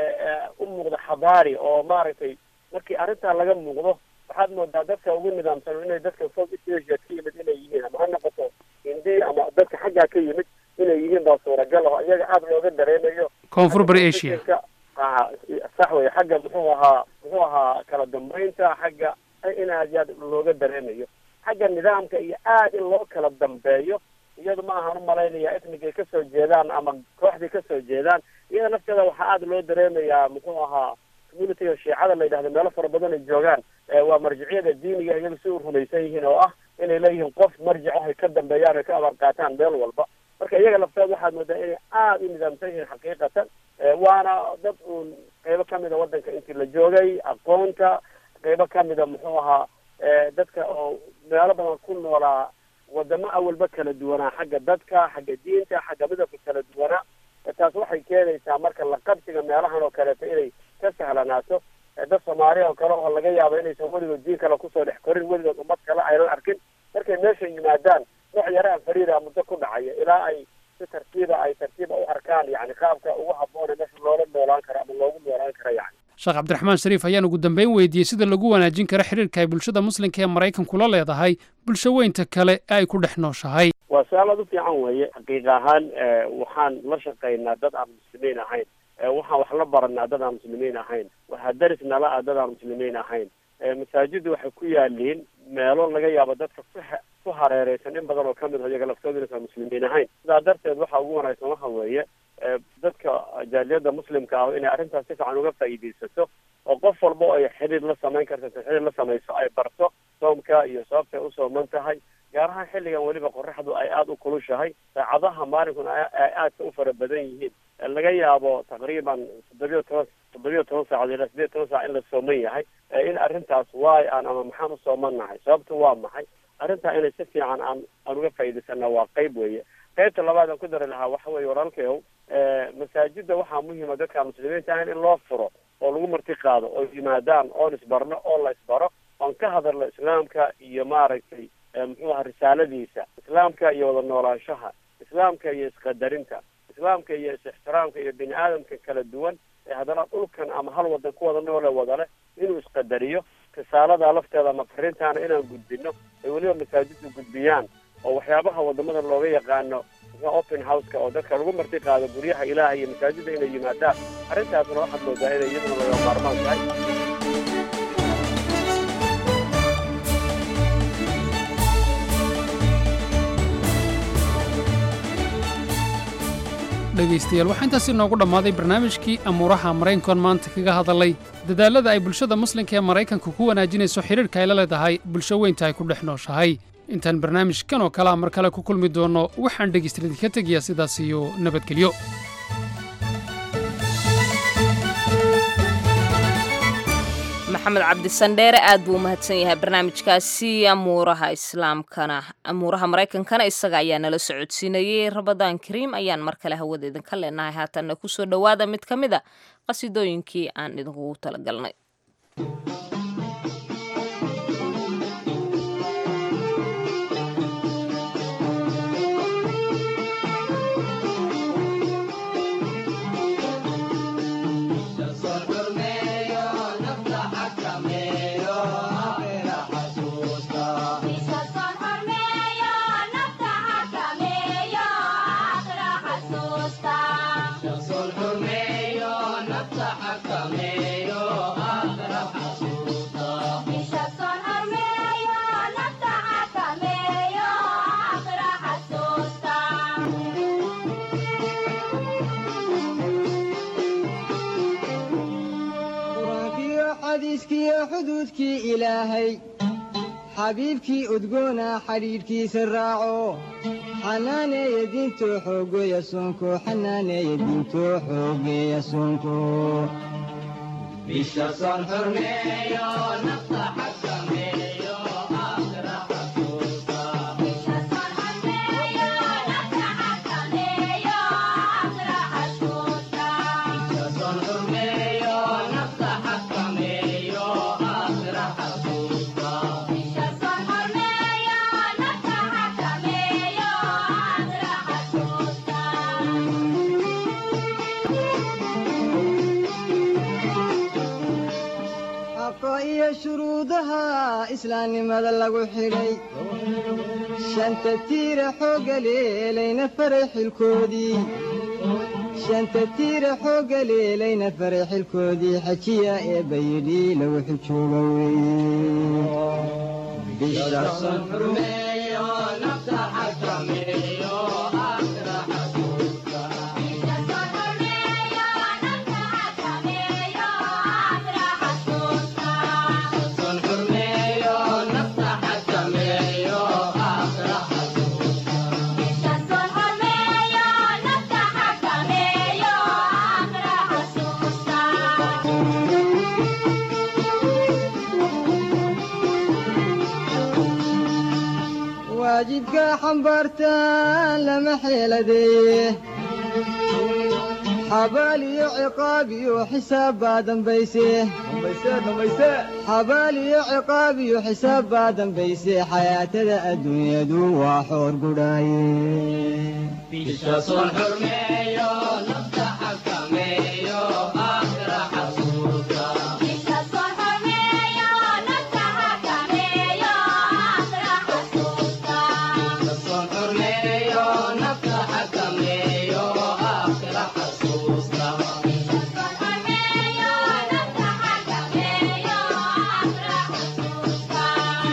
u muuqda xadaari oo maaragtay markii arrintaa laga muuqdo waxaad moodaa dadka ugu nidaamsan inay dadka fog asia ka yimid inay yihiin ama ha noqoto hindi ama dadka xaggaa ka yimid inay yihiin baa suuragal oo iyaga aada looga dareemayo koonfur bari asia sax wey xagga muxuu ahaa muxuu ahaa kala dambeynta xagga in aad aad looga dareemayo xagga nidaamka iyo aad in loo kala dambeeyo iyadu ma ahaan umalaynaya etnigay kasoo jeedaan ama kooxday kasoo jeedaan iyada nafteeda waxaa aada loo dareemayaa muxuu ahaa communityga shiicada la yidhahdo meelo fara badan ay joogaan waa marjiciyada diiniga iyaga si u rumaysan yihiin oo ah inay leeyihiin qof marjic ah ay ka dambeeyaan ay ka abaar qaataan meel walba marka iyaga lafteed waxaad moodaa inay aada u nidaamsan yihiin xaqiiqatan waana dad uun qeybo kamida waddanka intii la joogay aqoonta qeybo kamida muxuu ahaa dadka oo meelo badan ku noolaa wadamo awalba kala duwanaa xagga dadka xagga diinta xagga midabka kala duwanaa taas waxay keenaysaa marka la qabsiga meelahan oo kaleeto inay ka sahlanaato dad soomaaliya oo kale oo laga yaabo inaysan weligood diin kale kusoo dhex korin weligood ummad kale aynan arkin markay meesha yimaadaan nooc yara fariida muddo ku dhacaya ilaa ay si tartiiba ay tartiiba u arkaan yani qaabka ugu habboone meesha loola noolaan karo ama loogu noolaan karo yani sheekh cabdiraxmaan shariif ayaan ugu dambeyn weydiiyey sida lagu wanaajin karo xiriirka ay bulshada muslimka ee maraykanku la leedahay bulsho weynta kale ee ay ku dhex nooshahay waa su-aal aad u fiican weeye xaqiiq ahaan waxaan la shaqaynaa dad aan muslimiin ahayn waxaan wax la baranaa dad aan muslimiin ahayn waxaa daris nala ah dad aan muslimiin ahayn masaajiddu waxay ku yaaliin meelo laga yaabo dadka ku ku hareereysan in badan oo kamid ah iyaga laftooda inaysan muslimiin ahayn sidaa darteed waxa ugu wanaagsan waxa weeye dadka jaaliyadda muslimka ah inay arrintaas si fiican uga faa'iidaysato oo qof walba oo ay xiriir la samayn karto xiriir la samayso ay barto soomka iyo sababtay u sooman tahay gaar ahaan xilligan weliba qoraxdu ay aada u kulushahay saacadaha maalinkuna ay aadka u fara badan yihiin laga yaabo taqriiban toddobiyo toban toddobiyo toban saacadood ilaa sideed toban saac in la sooman yahay in arrintaas waay aan ama maxaan u soomannahay sababtu waa maxay arrintaa inay si fiican aan aan uga faa'iidaysana waa qayb weeye qaybta labaad aan ku dari lahaa waxa weeye walaalkayow masaajidda waxaa muhiima dadka muslimiinta ahayn in loo furo oo lagu marti qaado oo yimaadaan oon isbarno oo la isbaro oon ka hadalno islaamka iyo maaragtay muxuu aha risaaladiisa islaamka iyo wada noolaanshaha islaamka iyo isqadarinta islaamka iyo is-ixtiraamka iyo bini aadamka kala duwan ee haddana dhulkan ama hal wadan ku wada noole wada leh inuu isqadariyo risaalada lafteeda ama fariintaana inaan gudbino ay weliba masaajiddu gudbiyaan oo waxyaabaha wadamada looga yaqaano open houseka oo dadka lagu marti qaado guryaha ilaaha iyo masaajidda inay yimaadaan arrintaasna waxaad moodaa inay iyaduna laga maarmaan tahay dhegaystayaal waxaa intaas inoogu dhammaaday barnaamijkii amuuraha maraykankoon maanta kaga hadalay dadaallada ay bulshada muslimka ee maraykanka ku wanaajinayso xidhiirka ay la leedahay bulsho weynta ay ku dhex nooshahay intaan barnaamijkan oo kalea mar kale ku kulmi doonno waxaan dhegaystayaal idinka tegayaa sidaas iyo nabadgelyo maxamed cabdi sandheere aad buu u mahadsan yahay barnaamijkaasi amuuraha islaamkana amuuraha maraykankana isaga ayaa nala socodsiinayey rabadaan kariim ayaan mar kale hawada idinka leenahay haatanna kusoo dhowaada mid ka mid a qasidooyinkii aan idinkugu talagalnay xududkii ilaahay xabiibkii udgoona xidhiidhkiisa raaco xanaaneeya diintoo xoogeeya soonko xanaaneeya diintoo xoogeeya soonko bisha soon xurmeeyo nafta xakameeyo aakhira xasuusta bisha soon xurmeeyo nafta xakameeyo aakhira xasuusta bisha soon xurmeeyo nafta xakameeyo aakhira xasuusta bisha soon xurmeeyo nafta xakameeyo aakhira xasuusta iyo shuruudaha islaamnimada lagu xidhay shanta tiira xooga leelayna faray xilkoodii shanta tiira xooga leelayna faray xilkoodii xajiya ee bayidhi lagu xijooga weeye bisha son xurmeeyo nafta xakameeyo aakhira xasuusta bisha son xurmeeyo nafta xakameeyo aakhira xasuusta son xurmeeyo nafta xakameeyo aakhira xasuusta bisha son xurmeeyo nafta xakameeyo aakhira xasuusta waajibka xambaartaan lama xeeladeeye xabaal iyo ciqaab iyo xisaab baa dambayse xabaal iyo ciqaab iyo xisaab baa dambayse xayaatada adduunyadu waa xoor gudhaaye bisha soon xurmeeyo nafta xakameeyo aakhira xasuusta bisha soon xurmeeyo nafta xakameeyo aakhira xasuusta bisha soon xurmeeyo nafta xakameeyo aakhira xasuusta bisha soon xurmeeyo nafta xakameeyo aakhira xasuusta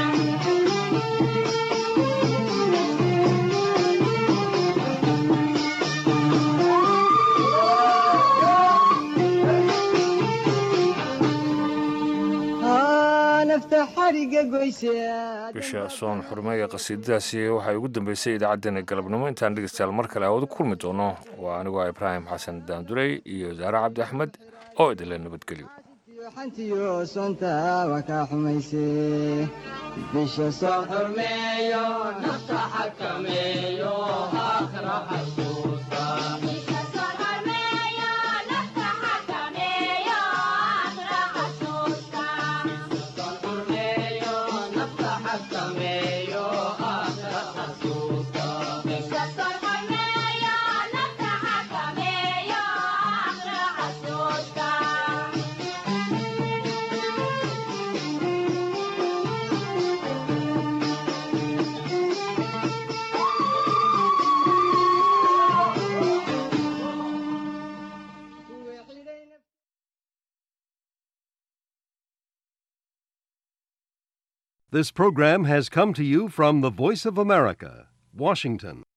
haa nafta xariga goyse bisha soon xurmeeya qasiidadaasi waxay ugu dambeysay idaacaddeenna galabnimo intaan dhegeystayaal mar kale hawada kulmi doono waa anigoo ibraahim xasan daandurey iyo saare cabdi axmed oo idinla nabadgelyo xantiyo soonta waa kaa xumayse bisha soon xurmeeyo nafta xakameeyo aakhira xasuusta bisha soon xurmeeyo nafta xakameeyo aakhira xasuusta bisha soon xurmeeyo nafta xakameeyo aakhira xasuusta bisha soon xurmeeyo nafta xakameeyo aakhira xasuusta This program has come to you from the Voice of America, Washington.